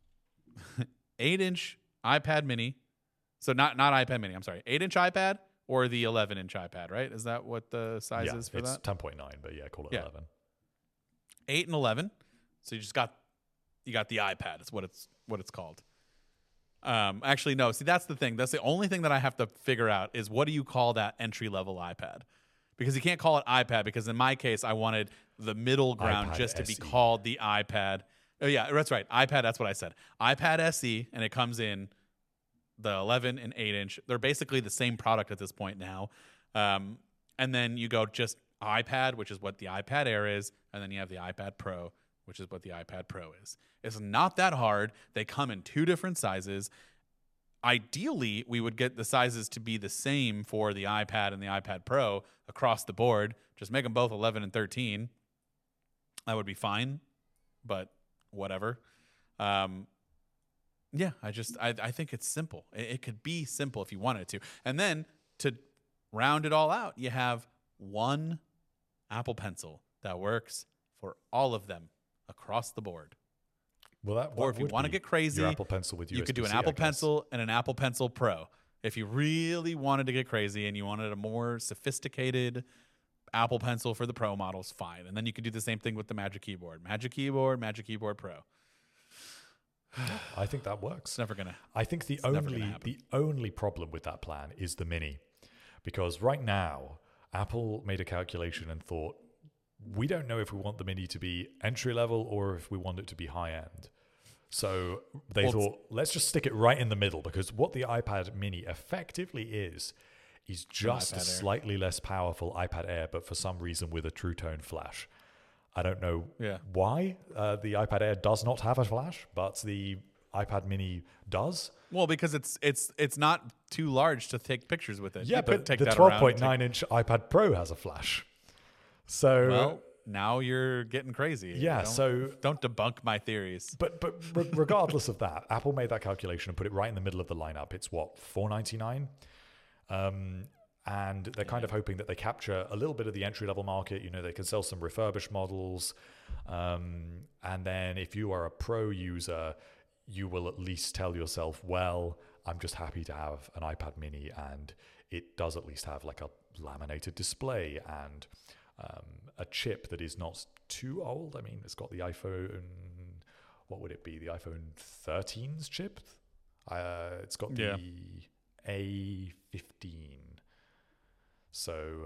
S1: eight inch iPad mini. So not not iPad mini, I'm sorry. eight inch iPad or the eleven inch iPad, right? Is that what the size
S2: Yeah,
S1: is for
S2: it's
S1: that?
S2: ten point nine, but yeah, call it
S1: Yeah.
S2: eleven.
S1: eight and eleven. So you just got you got the iPad. It's what it's what it's called. Um actually no, see that's the thing. That's the only thing that I have to figure out is what do you call that entry level iPad? Because you can't call it iPad because in my case I wanted the middle ground
S2: iPad
S1: just to be
S2: S E.
S1: called the iPad. Oh yeah, that's right. iPad, that's what I said. iPad S E, and it comes in the eleven and eight inch. They're basically the same product at this point now. Um, and then you go just iPad, which is what the iPad Air is, and then you have the iPad Pro, which is what the iPad Pro is. It's not that hard. They come in two different sizes. Ideally, we would get the sizes to be the same for the iPad and the iPad Pro across the board. Just make them both eleven and thirteen. That would be fine, but whatever. Um, yeah, I just I, I think it's simple. It, it could be simple if you wanted to. And then to round it all out, you have one Apple Pencil that works for all of them across the board.
S2: Well, that
S1: Or
S2: what
S1: if you
S2: would
S1: want to
S2: be
S1: get crazy,
S2: your Apple Pencil with
S1: you could do an
S2: U S B C, I
S1: Apple
S2: guess.
S1: Pencil and an Apple Pencil Pro. If you really wanted to get crazy and you wanted a more sophisticated Apple Pencil for the Pro models, fine. And then you could do the same thing with the Magic Keyboard. Magic Keyboard, Magic Keyboard Pro.
S2: I think that works.
S1: It's never going to.
S2: I think the
S1: never gonna
S2: only
S1: happen.
S2: the only problem with that plan is the mini, because right now Apple made a calculation and thought, we don't know if we want the mini to be entry level or if we want it to be high end. So they
S1: Well,
S2: thought, let's just stick it right in the middle, because what the iPad mini effectively is is just a
S1: iPad Air.
S2: slightly less powerful iPad Air, but for some reason with a True Tone flash. I don't know
S1: Yeah.
S2: why uh, the iPad Air does not have a flash, but the iPad mini does.
S1: Well, because it's it's it's not too large to take pictures with it.
S2: Yeah,
S1: you
S2: but
S1: could take
S2: the
S1: that
S2: twelve
S1: around
S2: point
S1: and take-
S2: nine inch iPad Pro has a flash. So
S1: Well, now you're getting crazy.
S2: yeah,
S1: Don't-
S2: so
S1: don't debunk my theories.
S2: but but re- regardless of that, Apple made that calculation and put it right in the middle of the lineup. It's what, four ninety-nine? Um and they're kind of hoping that they capture a little bit of the entry level market. You know, they can sell some refurbished models. Um, and then if you are a pro user, you will at least tell yourself, well, I'm just happy to have an iPad mini, and it does at least have like a laminated display and um, a chip that is not too old. I mean, it's got the iPhone, what would it be? The iPhone thirteen's chip. Uh, it's got the
S1: Yeah.
S2: A fifteen. So,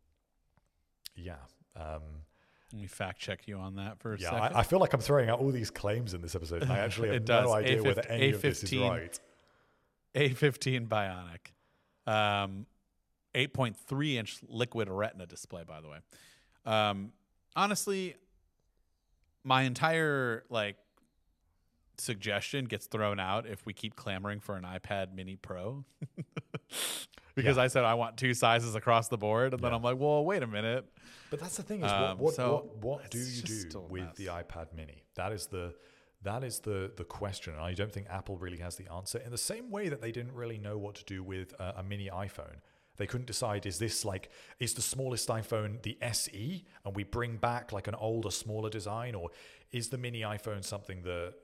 S2: yeah. Um,
S1: Let me fact check you on that for a
S2: yeah,
S1: second.
S2: I, I feel like I'm throwing out all these claims in this episode, and I actually have
S1: It does.
S2: no idea
S1: A
S2: whether
S1: fifteen
S2: any of this is
S1: A fifteen.
S2: right.
S1: A fifteen Bionic. Um, eight point three inch liquid retina display, by the way. Um, honestly, my entire like suggestion gets thrown out if we keep clamoring for an iPad mini Pro. Because
S2: Yeah.
S1: I said I want two sizes across the board, and then
S2: Yeah.
S1: I'm like, well, wait a minute.
S2: But that's the thing is,
S1: Um,
S2: what what,
S1: so
S2: what, what do
S1: it's
S2: you
S1: just
S2: do
S1: still a
S2: with
S1: mess.
S2: the iPad Mini? That is the that is the the question, and I don't think Apple really has the answer. In the same way that they didn't really know what to do with uh, a mini iPhone, they couldn't decide: is this like is the smallest iPhone the S E, and we bring back like an older, smaller design, or is the mini iPhone something that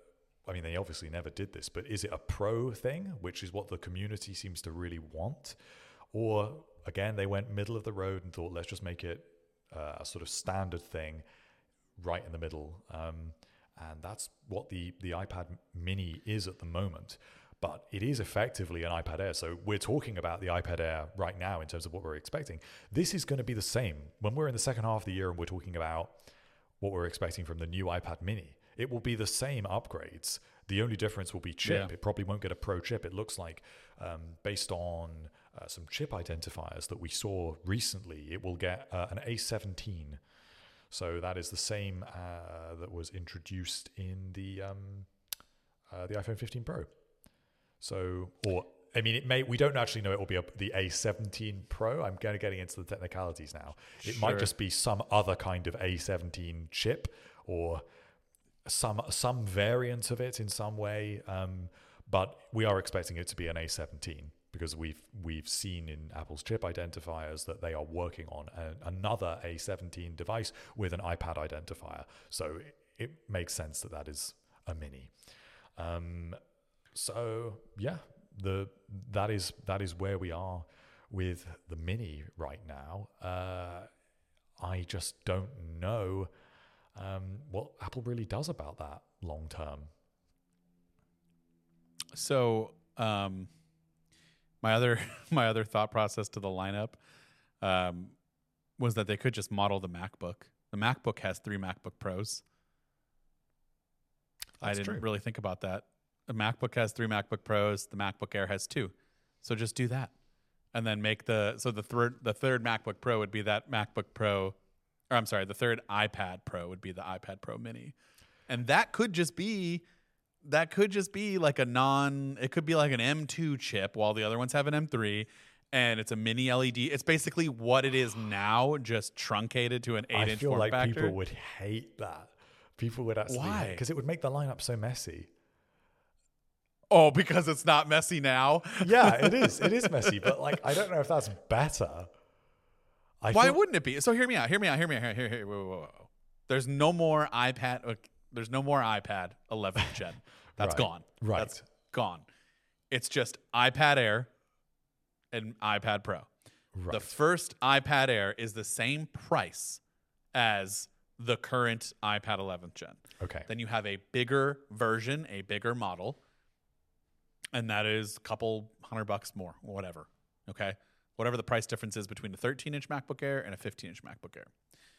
S2: I mean, they obviously never did this, but is it a pro thing, which is what the community seems to really want? Or again, they went middle of the road and thought, let's just make it uh, a sort of standard thing right in the middle. Um, and that's what the, the iPad mini is at the moment. But it is effectively an iPad Air. So we're talking about the iPad Air right now in terms of what we're expecting. This is going to be the same. When we're in the second half of the year and we're talking about what we're expecting from the new iPad mini, it will be the same upgrades. The only difference will be chip. Yeah. It probably won't get a Pro chip. It looks like, um, based on uh, some chip identifiers that we saw recently, it will get uh, an A seventeen. So that is the same uh, that was introduced in the um, uh, the iPhone fifteen Pro. So, or I mean, it may. We don't actually know it will be a, the A seventeen Pro. I'm kind of getting into the technicalities now. It sure. might just be some other kind of A seventeen chip, or some some variant of it in some way. Um, but we are expecting it to be an A seventeen because we've we've seen in Apple's chip identifiers that they are working on a, another A seventeen device with an iPad identifier. So it, it makes sense that that is a mini. Um, So yeah, the that is that is where we are with the mini right now. Uh, I just don't know um, what Apple really does about that long term.
S1: So um, my other my other thought process to the lineup um, was that they could just model the MacBook. The MacBook has three MacBook Pros. That's I didn't true. really think about that. The MacBook has three MacBook Pros. The MacBook Air has two. So just do that. And then make the, so the third, the third MacBook Pro would be that MacBook Pro, or I'm sorry, the third iPad Pro would be the iPad Pro mini. And that could just be, that could just be like a non, it could be like an M two chip while the other ones have an M three. And it's a mini L E D. It's basically what it is now, just truncated to an eight inch form
S2: like
S1: factor.
S2: I feel like people would hate that. People would actually,
S1: why?
S2: Because it would make the lineup so messy.
S1: Oh, because it's not messy now?
S2: Yeah, it is. It is messy, but like I don't know if that's better. I
S1: Why
S2: feel-
S1: wouldn't it be? So hear me out. Hear me out. Hear me out. Here, here, here. Whoa, whoa, whoa. There's no more iPad. Uh, there's no more iPad eleventh gen. That's
S2: right.
S1: gone.
S2: Right.
S1: That's gone. It's just iPad Air and iPad Pro.
S2: Right.
S1: The first iPad Air is the same price as the current iPad eleventh gen.
S2: Okay.
S1: Then you have a bigger version, a bigger model. And that is a couple hundred bucks more, or whatever. Okay, whatever the price difference is between a thirteen inch MacBook Air and a fifteen inch MacBook Air.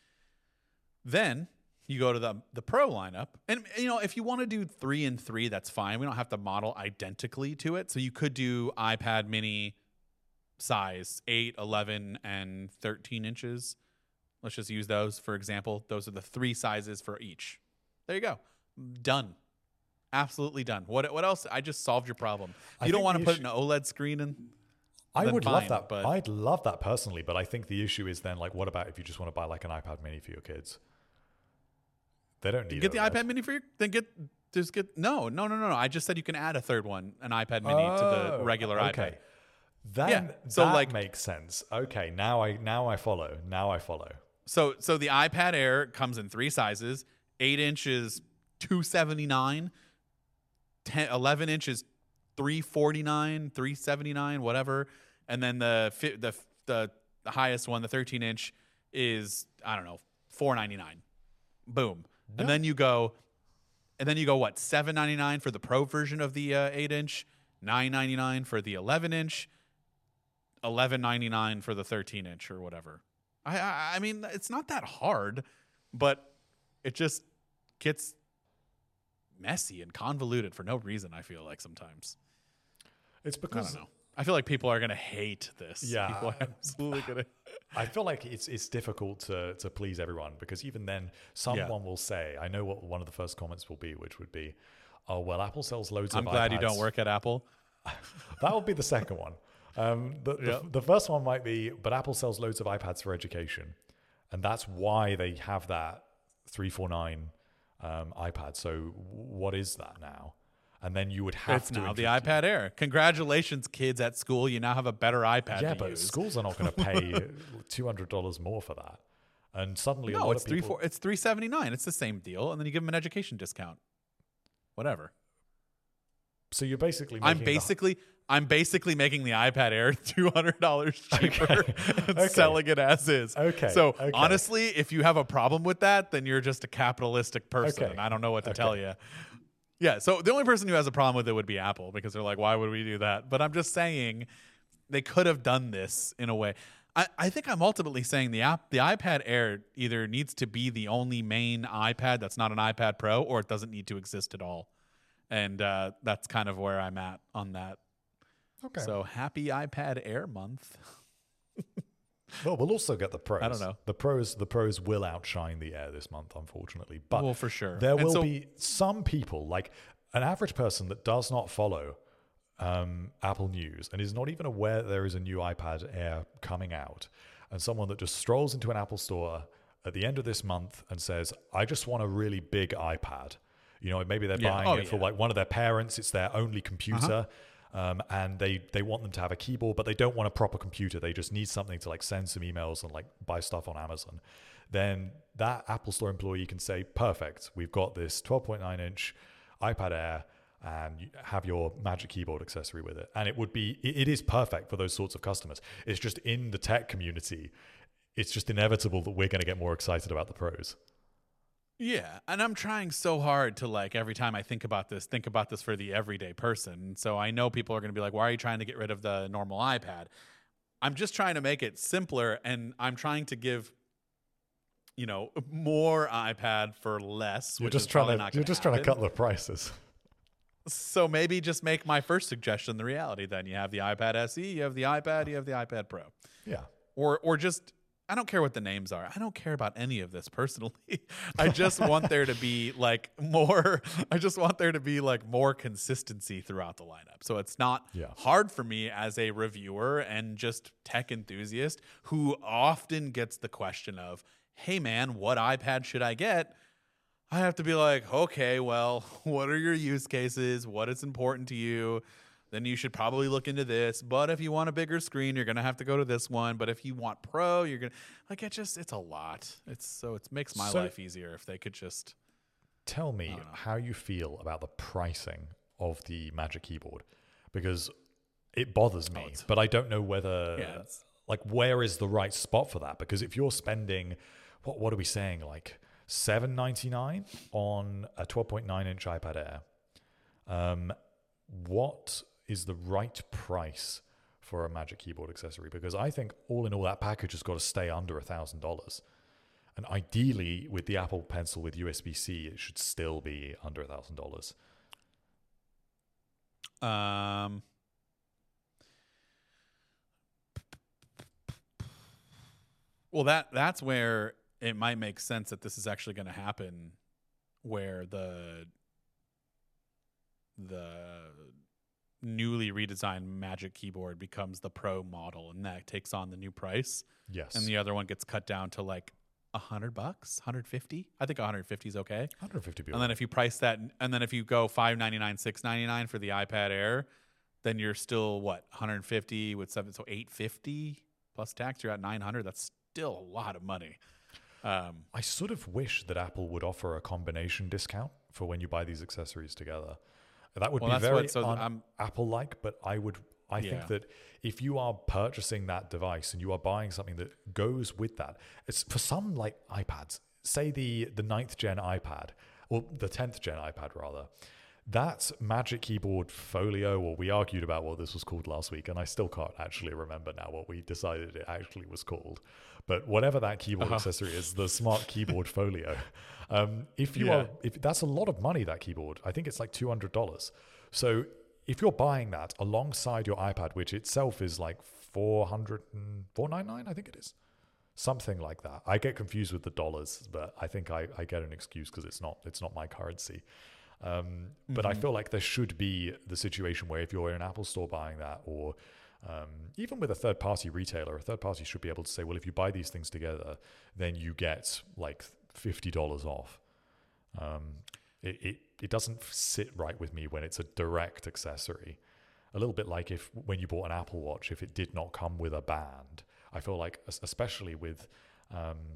S1: Then you go to the the Pro lineup, and you know if you want to do three and three, that's fine. We don't have to model identically to it. So you could do iPad Mini size eight, eleven, and thirteen inches. Let's just use those for example. Those are the three sizes for each. There you go, done. Absolutely done. What what else? I just solved your problem. If
S2: I
S1: you don't want to put
S2: issue,
S1: an OLED screen in,
S2: I would
S1: fine,
S2: love that.
S1: But
S2: I'd love that personally, but I think the issue is then like, what about if you just want to buy like an iPad Mini for your kids? They don't need.
S1: Get the
S2: OLED.
S1: iPad Mini for your. Then get just get no no no no no. I just said you can add a third one, an iPad Mini
S2: oh,
S1: to the regular
S2: okay.
S1: iPad.
S2: Then
S1: yeah. So
S2: that
S1: like
S2: makes sense. Okay, now I now I follow. Now I follow.
S1: So so the iPad Air comes in three sizes. Eight inches, two seventy nine. ten, eleven inches, three forty-nine, three seventy-nine, whatever. And then the the the, the highest one, the thirteen inch, is I don't know, four ninety-nine. Boom. Yeah. And then you go, and then you go what? seven ninety-nine for the Pro version of the uh, eight inch, nine ninety-nine for the eleven inch, eleven ninety-nine for the thirteen inch or whatever. I, I I mean, it's not that hard, but it just gets messy and convoluted for no reason. I feel like sometimes
S2: it's because
S1: I don't know. I feel like people are gonna hate this.
S2: Yeah,
S1: people are absolutely gonna.
S2: I feel like it's it's difficult to to please everyone because even then, someone yeah. will say, I know what one of the first comments will be, which would be, "Oh well, Apple sells loads
S1: I'm
S2: of."
S1: I'm glad
S2: iPads.
S1: You don't work at Apple.
S2: That will be the second one. Um, the, the,
S1: yep.
S2: the first one might be, but Apple sells loads of iPads for education, and that's why they have that three forty-nine um, iPad. So what is that now? And then you would have
S1: it's
S2: to
S1: now the iPad Air. Congratulations, kids at school! You now have a better iPad.
S2: Yeah,
S1: to
S2: but
S1: use.
S2: schools are not going to pay two hundred dollars more for that. And suddenly,
S1: no,
S2: a lot
S1: it's
S2: of people,
S1: three four. It's three seventy nine. It's the same deal, and then you give them an education discount. Whatever.
S2: So you're basically
S1: I'm
S2: making
S1: basically I'm basically making the iPad Air two hundred dollars cheaper
S2: Okay.
S1: and
S2: Okay.
S1: selling it as is.
S2: Okay.
S1: So
S2: Okay.
S1: honestly, if you have a problem with that, then you're just a capitalistic person.
S2: Okay.
S1: And I don't know what to
S2: Okay.
S1: tell you. Yeah. So the only person who has a problem with it would be Apple because they're like, why would we do that? But I'm just saying they could have done this in a way. I, I think I'm ultimately saying the app, the iPad Air either needs to be the only main iPad that's not an iPad Pro, or it doesn't need to exist at all. And uh, that's kind of where I'm at on that.
S2: Okay.
S1: So happy iPad Air month.
S2: Well, we'll also get the pros.
S1: I don't know.
S2: The pros, the pros will outshine the Air this month, unfortunately. But
S1: Well, for sure.
S2: there
S1: And
S2: will
S1: so-
S2: be some people, like an average person that does not follow um, Apple News and is not even aware that there is a new iPad Air coming out, and someone that just strolls into an Apple store at the end of this month and says, "I just want a really big iPad." You know, maybe they're
S1: Yeah.
S2: buying
S1: Oh,
S2: it for
S1: yeah.
S2: like one of their parents. It's their only computer. Um, and they, they want them to have a keyboard, but they don't want a proper computer. They just need something to like send some emails and like buy stuff on Amazon. Then that Apple Store employee can say, perfect, we've got this twelve point nine inch iPad Air and you have your Magic Keyboard accessory with it. And it would be, it, it is perfect for those sorts of customers. It's just in the tech community, it's just inevitable that we're going to get more excited about the pros.
S1: Yeah, and I'm trying so hard to like every time I think about this, think about this for the everyday person. So I know people are going to be like, "Why are you trying to get rid of the normal iPad?" I'm just trying to make it simpler, and I'm trying to give, you know, more iPad for less.
S2: You're
S1: which
S2: just
S1: is
S2: trying
S1: probably
S2: to,
S1: not
S2: you're
S1: gonna
S2: just trying to
S1: happen.
S2: cut the prices.
S1: So maybe just make my first suggestion the reality. Then you have the iPad S E, you have the iPad, you have the iPad Pro,
S2: Yeah.
S1: or or just. I don't care what the names are. I don't care about any of this personally. I just want there to be like more, I just want there to be like more consistency throughout the lineup. So it's not
S2: Yeah.
S1: hard for me as a reviewer and just tech enthusiast who often gets the question of, hey man, what iPad should I get? I have to be like, okay, well, what are your use cases? What is important to you? Then you should probably look into this. But if you want a bigger screen, you're going to have to go to this one. But if you want Pro, you're going to like it just it's a lot. It's so it makes my
S2: So-
S1: life easier if they could just
S2: Tell me
S1: don't know.
S2: how you feel about the pricing of the Magic Keyboard, because it bothers me,
S1: it's-
S2: but I don't know whether,
S1: Yeah, it's-
S2: like, where is the right spot for that? Because if you're spending, what what are we saying, like seven ninety-nine on a twelve point nine inch iPad Air, um, what is the right price for a Magic Keyboard accessory? Because I think all in all, that package has got to stay under a thousand dollars. And ideally, with the Apple Pencil with U S B C, it should still be under a thousand dollars.
S1: um Well, that that's where it might make sense that this is actually going to happen, where the the newly redesigned Magic Keyboard becomes the Pro model, and that takes on the new price,
S2: Yes.
S1: and the other one gets cut down to like a hundred bucks, hundred fifty. I think a hundred fifty is okay.
S2: one hundred fifty
S1: And then if you price that, and then if you go five ninety nine, six ninety nine for the iPad Air, then you're still what one hundred fifty with seven, so eight fifty plus tax. You're at nine hundred. That's still a lot of money. Um,
S2: I sort of wish that Apple would offer a combination discount for when you buy these accessories together. That would
S1: Well,
S2: be
S1: that's
S2: very
S1: what- so th- I'm-
S2: un-Apple-like, but I would. I
S1: Yeah.
S2: think that if you are purchasing that device and you are buying something that goes with that, it's for some like iPads, say the the ninth gen iPad or the tenth gen iPad rather. That Magic Keyboard Folio, or we argued about what this was called last week, and I still can't actually remember now what we decided it actually was called. But whatever that keyboard
S1: Uh-huh.
S2: accessory is, the Smart Keyboard Folio. Um, if you
S1: Yeah.
S2: are, if that's a lot of money, that keyboard, I think it's like two hundred dollars. So if you're buying that alongside your iPad, which itself is like four hundred and four ninety-nine, I think it is. Something like that. I get confused with the dollars, but I think I, I get an excuse because it's not it's not my currency. Um, but I feel like there should be the situation where if you're in an Apple store buying that, or um, even with a third party retailer, a third party should be able to say, well, if you buy these things together, then you get like fifty dollars off. Um, it, it, it doesn't sit right with me when it's a direct accessory. A little bit like if when you bought an Apple Watch, if it did not come with a band, I feel like, es- especially with um,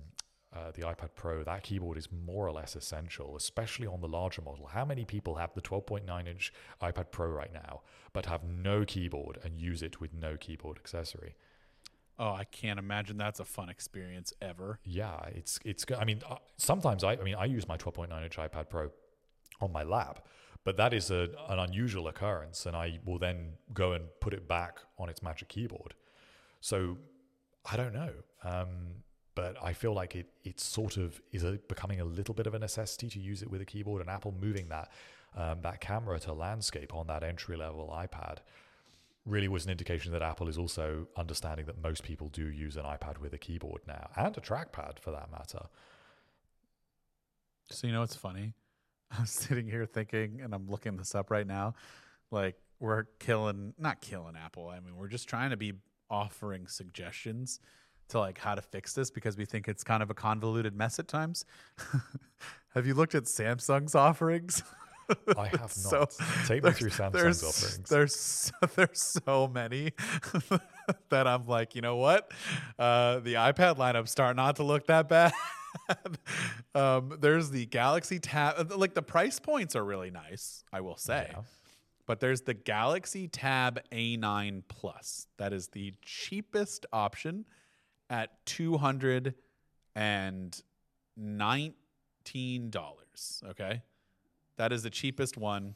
S2: uh, the iPad Pro, that keyboard is more or less essential, especially on the larger model. How many people have the twelve point nine inch iPad Pro right now, but have no keyboard and use it with no keyboard accessory?
S1: Oh, I can't imagine that's a fun experience ever.
S2: Yeah, it's it's. I mean, uh, sometimes I, I mean, I use my twelve point nine inch iPad Pro on my lap, but that is a, an unusual occurrence, and I will then go and put it back on its Magic Keyboard. So I don't know, um, but I feel like it it sort of is a, becoming a little bit of a necessity to use it with a keyboard, and Apple moving that um, that camera to landscape on that entry level iPad really was an indication that Apple is also understanding that most people do use an iPad with a keyboard now, and a trackpad for that matter.
S1: So, you know what's funny? I'm sitting here thinking, and I'm looking this up right now, like we're killing, not killing Apple. I mean, we're just trying to be offering suggestions to like how to fix this because we think it's kind of a convoluted mess at times. Have you looked at Samsung's offerings?
S2: I have not.
S1: So,
S2: Take me through Samsung's
S1: there's,
S2: offerings.
S1: There's so, there's so many that I'm like, you know what? Uh, the iPad lineup's starting not to look that bad. um, there's the Galaxy Tab. Like the price points are really nice, I will say.
S2: Yeah.
S1: But there's the Galaxy Tab A nine Plus. That is the cheapest option at two hundred nineteen dollars. Okay. That is the cheapest one.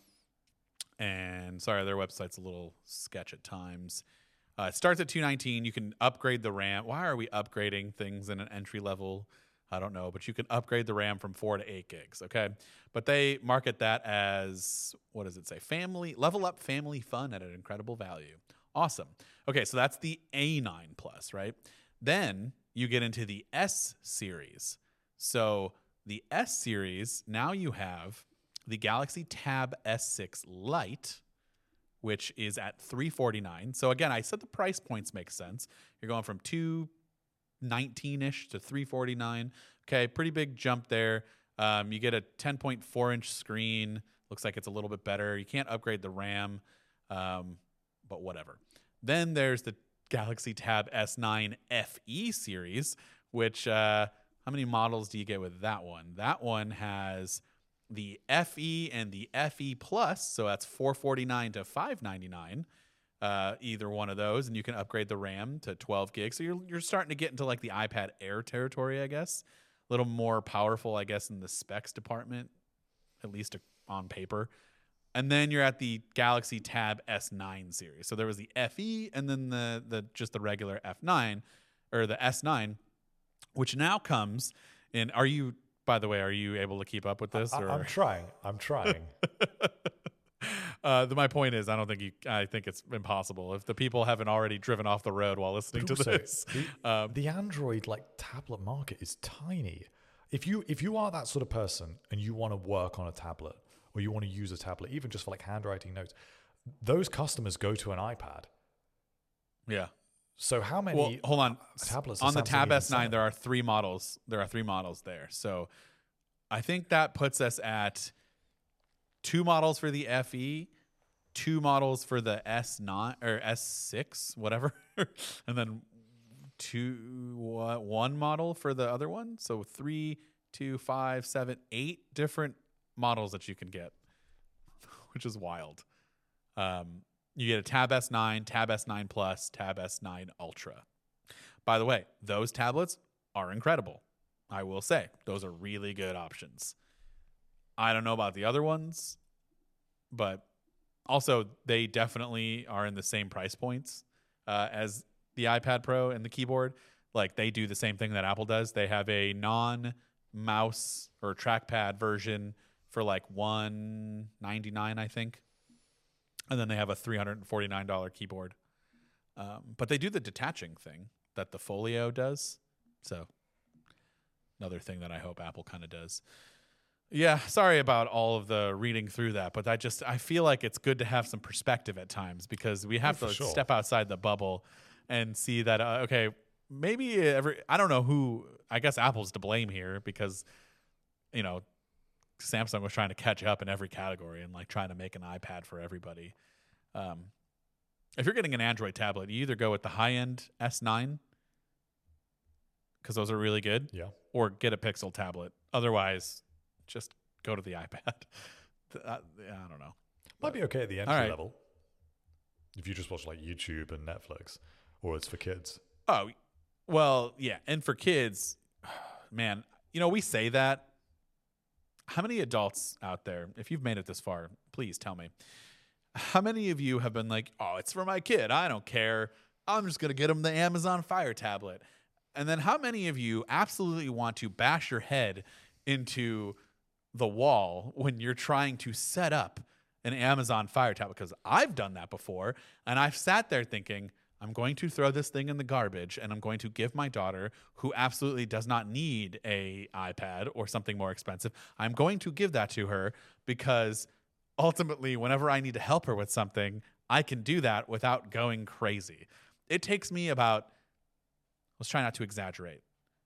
S1: And sorry, their website's a little sketch at times. Uh, it starts at two hundred nineteen dollars. You can upgrade the RAM. Why are we upgrading things in an entry level? I don't know, but you can upgrade the RAM from four to eight gigs. Okay. But they market that as, what does it say? Family, level up family fun at an incredible value. Awesome. Okay. So that's the A nine Plus, right? Then you get into the S series. So the S series, now you have the Galaxy Tab S six Lite, which is at three hundred forty-nine dollars. So again, I said the price points make sense. You're going from two nineteen-ish to three hundred forty-nine dollars. Okay, pretty big jump there. Um, you get a ten point four inch screen. Looks like it's a little bit better. You can't upgrade the RAM, um, but whatever. Then there's the Galaxy Tab S nine F E series, which uh, how many models do you get with that one? That one has the F E and the F E Plus, so that's four hundred forty-nine dollars to five hundred ninety-nine dollars. Uh, either one of those, and you can upgrade the RAM to twelve gigs. So you're you're starting to get into like the iPad Air territory, I guess. A little more powerful, I guess, in the specs department, at least on paper. And then you're at the Galaxy Tab S nine series. So there was the F E and then the the just the regular F nine or the S nine, which now comes in. Are you, by the way, are you able to keep up with this?
S2: I,
S1: or?
S2: I'm trying. I'm trying.
S1: Uh, the, my point is, I don't think you. I think it's impossible if the people haven't already driven off the road while listening
S2: But
S1: to
S2: also,
S1: this.
S2: The,
S1: Um,
S2: the Android like tablet market is tiny. If you if you are that sort of person and you want to work on a tablet or you want to use a tablet, even just for like handwriting notes, those customers go to an iPad.
S1: yeah.
S2: So how many?
S1: Well, hold on.
S2: tablets
S1: On the
S2: does Samsung
S1: Tab
S2: even
S1: S nine,
S2: sell?
S1: there are three models. There are three models there. So I think that puts us at two models for the F E, two models for the S nine or S six, whatever, and then two uh, one model for the other one. So three, two, five, seven, eight different models that you can get, which is wild. Um, you get a Tab S nine, Tab S nine Plus, Tab S nine Ultra. By the way, those tablets are incredible. I will say those are really good options. I don't know about the other ones, but also they definitely are in the same price points uh, as the iPad Pro and the keyboard. Like they do the same thing that Apple does. They have a non-mouse or trackpad version for like one ninety-nine, I think. And then they have a three hundred forty-nine dollars keyboard. Um, but they do the detaching thing that the Folio does. So another thing that I hope Apple kind of does. Yeah, sorry about all of the reading through that, but I just I feel like it's good to have some perspective at times because we have
S2: Oh,
S1: to
S2: for sure.
S1: step outside the bubble and see that uh, okay, maybe every I don't know who I guess Apple's to blame here because you know Samsung was trying to catch up in every category and like trying to make an iPad for everybody. Um, if you're getting an Android tablet, you either go with the high end S nine because those are really good.
S2: Yeah.
S1: Or get a Pixel tablet. Otherwise, just go to the iPad. I, I don't know.
S2: Might be okay at the entry
S1: right.
S2: level. If you just watch like YouTube and Netflix, or it's for kids.
S1: Oh, well, yeah. And for kids, man, you know, we say that. How many adults out there, if you've made it this far, please tell me. How many of you have been like, oh, it's for my kid. I don't care. I'm just going to get him the Amazon Fire tablet. And then how many of you absolutely want to bash your head into the wall when you're trying to set up an Amazon Fire tablet? Because I've done that before, and I've sat there thinking, I'm going to throw this thing in the garbage, and I'm going to give my daughter, who absolutely does not need a iPad or something more expensive, I'm going to give that to her because ultimately, whenever I need to help her with something, I can do that without going crazy. It takes me about, let's try not to exaggerate.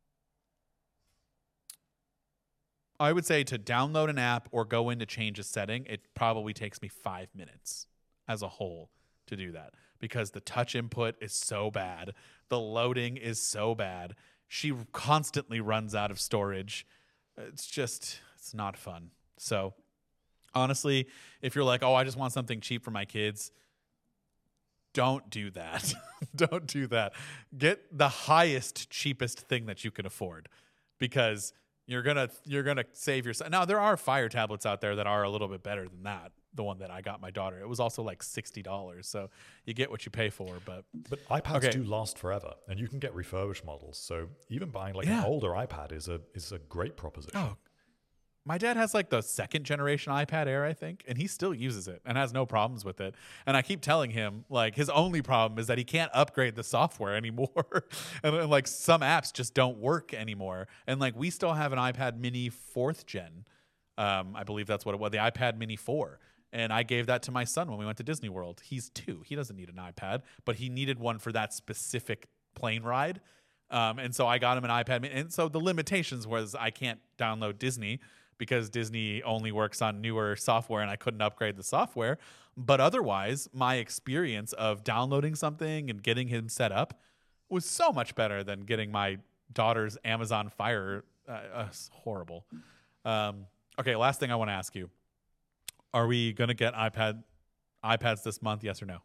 S1: I would say to download an app or go in to change a setting, it probably takes me five minutes as a whole to do that because the touch input is so bad. The loading is so bad. She constantly runs out of storage. It's just, it's not fun. So honestly, if you're like, oh, I just want something cheap for my kids, don't do that. Don't do that. Get the highest, cheapest thing that you can afford because you're gonna you're gonna save yourself. Now there are Fire tablets out there that are a little bit better than that. The one that I got my daughter, it was also like sixty dollars. So you get what you pay for. But
S2: but iPads
S1: okay.
S2: do last forever, and you can get refurbished models. So even buying like
S1: yeah.
S2: an older iPad is a is a great proposition.
S1: Oh. My dad has like the second generation iPad Air, I think, and he still uses it and has no problems with it. And I keep telling him like his only problem is that he can't upgrade the software anymore. and, and like some apps just don't work anymore. And like we still have an iPad mini fourth gen. Um, I believe that's what it was, the iPad mini four. And I gave that to my son when we went to Disney World. He's two. He doesn't need an iPad, but he needed one for that specific plane ride. Um, and so I got him an iPad. And so the limitations was I can't download Disney because Disney only works on newer software and I couldn't upgrade the software. But otherwise, my experience of downloading something and getting him set up was so much better than getting my daughter's Amazon Fire. Uh, uh, it's horrible. Um, okay, last thing I want to ask you. Are we going to get iPad iPads this month, yes or no?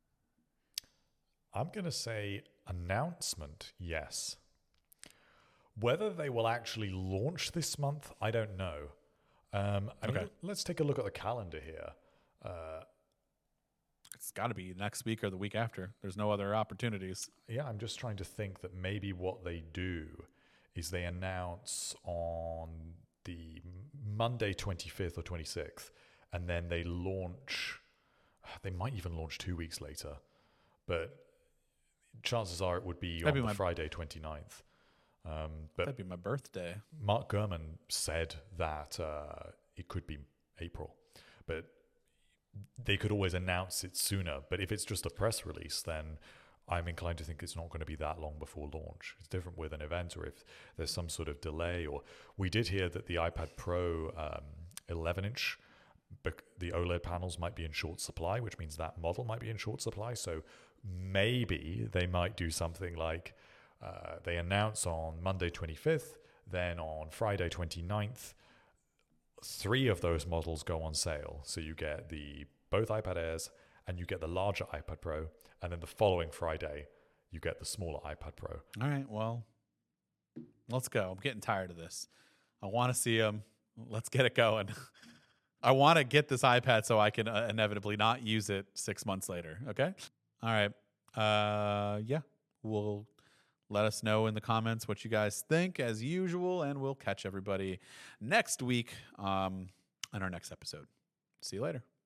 S2: I'm going to say announcement, yes. Whether they will actually launch this month, I don't know. Um, I
S1: okay.
S2: mean, let's take a look at the calendar here. Uh,
S1: it's got to be next week or the week after. There's no other opportunities.
S2: Yeah, I'm just trying to think that maybe what they do is they announce on the Monday twenty-fifth or twenty-sixth, and then they launch. They might even launch two weeks later, but chances are it would be That'd on be the my... Friday twenty-ninth. Um, but
S1: That'd be my birthday.
S2: Mark Gurman said that uh, it could be April, but they could always announce it sooner. But if it's just a press release, then I'm inclined to think it's not going to be that long before launch. It's different with an event, or if there's some sort of delay. Or we did hear that the iPad Pro um, eleven inch, the OLED panels might be in short supply, which means that model might be in short supply. So maybe they might do something like Uh, they announce on Monday twenty-fifth, then on Friday twenty-ninth, three of those models go on sale. So you get the both iPad Airs and you get the larger iPad Pro, and then the following Friday you get the smaller iPad Pro.
S1: All right, well, let's go. I'm getting tired of this. I want to see them. Let's get it going. I want to get this iPad so I can uh, inevitably not use it six months later. Okay. All right. Uh, yeah, we'll. Let us know in the comments what you guys think, as usual, and we'll catch everybody next week um, in our next episode. See you later.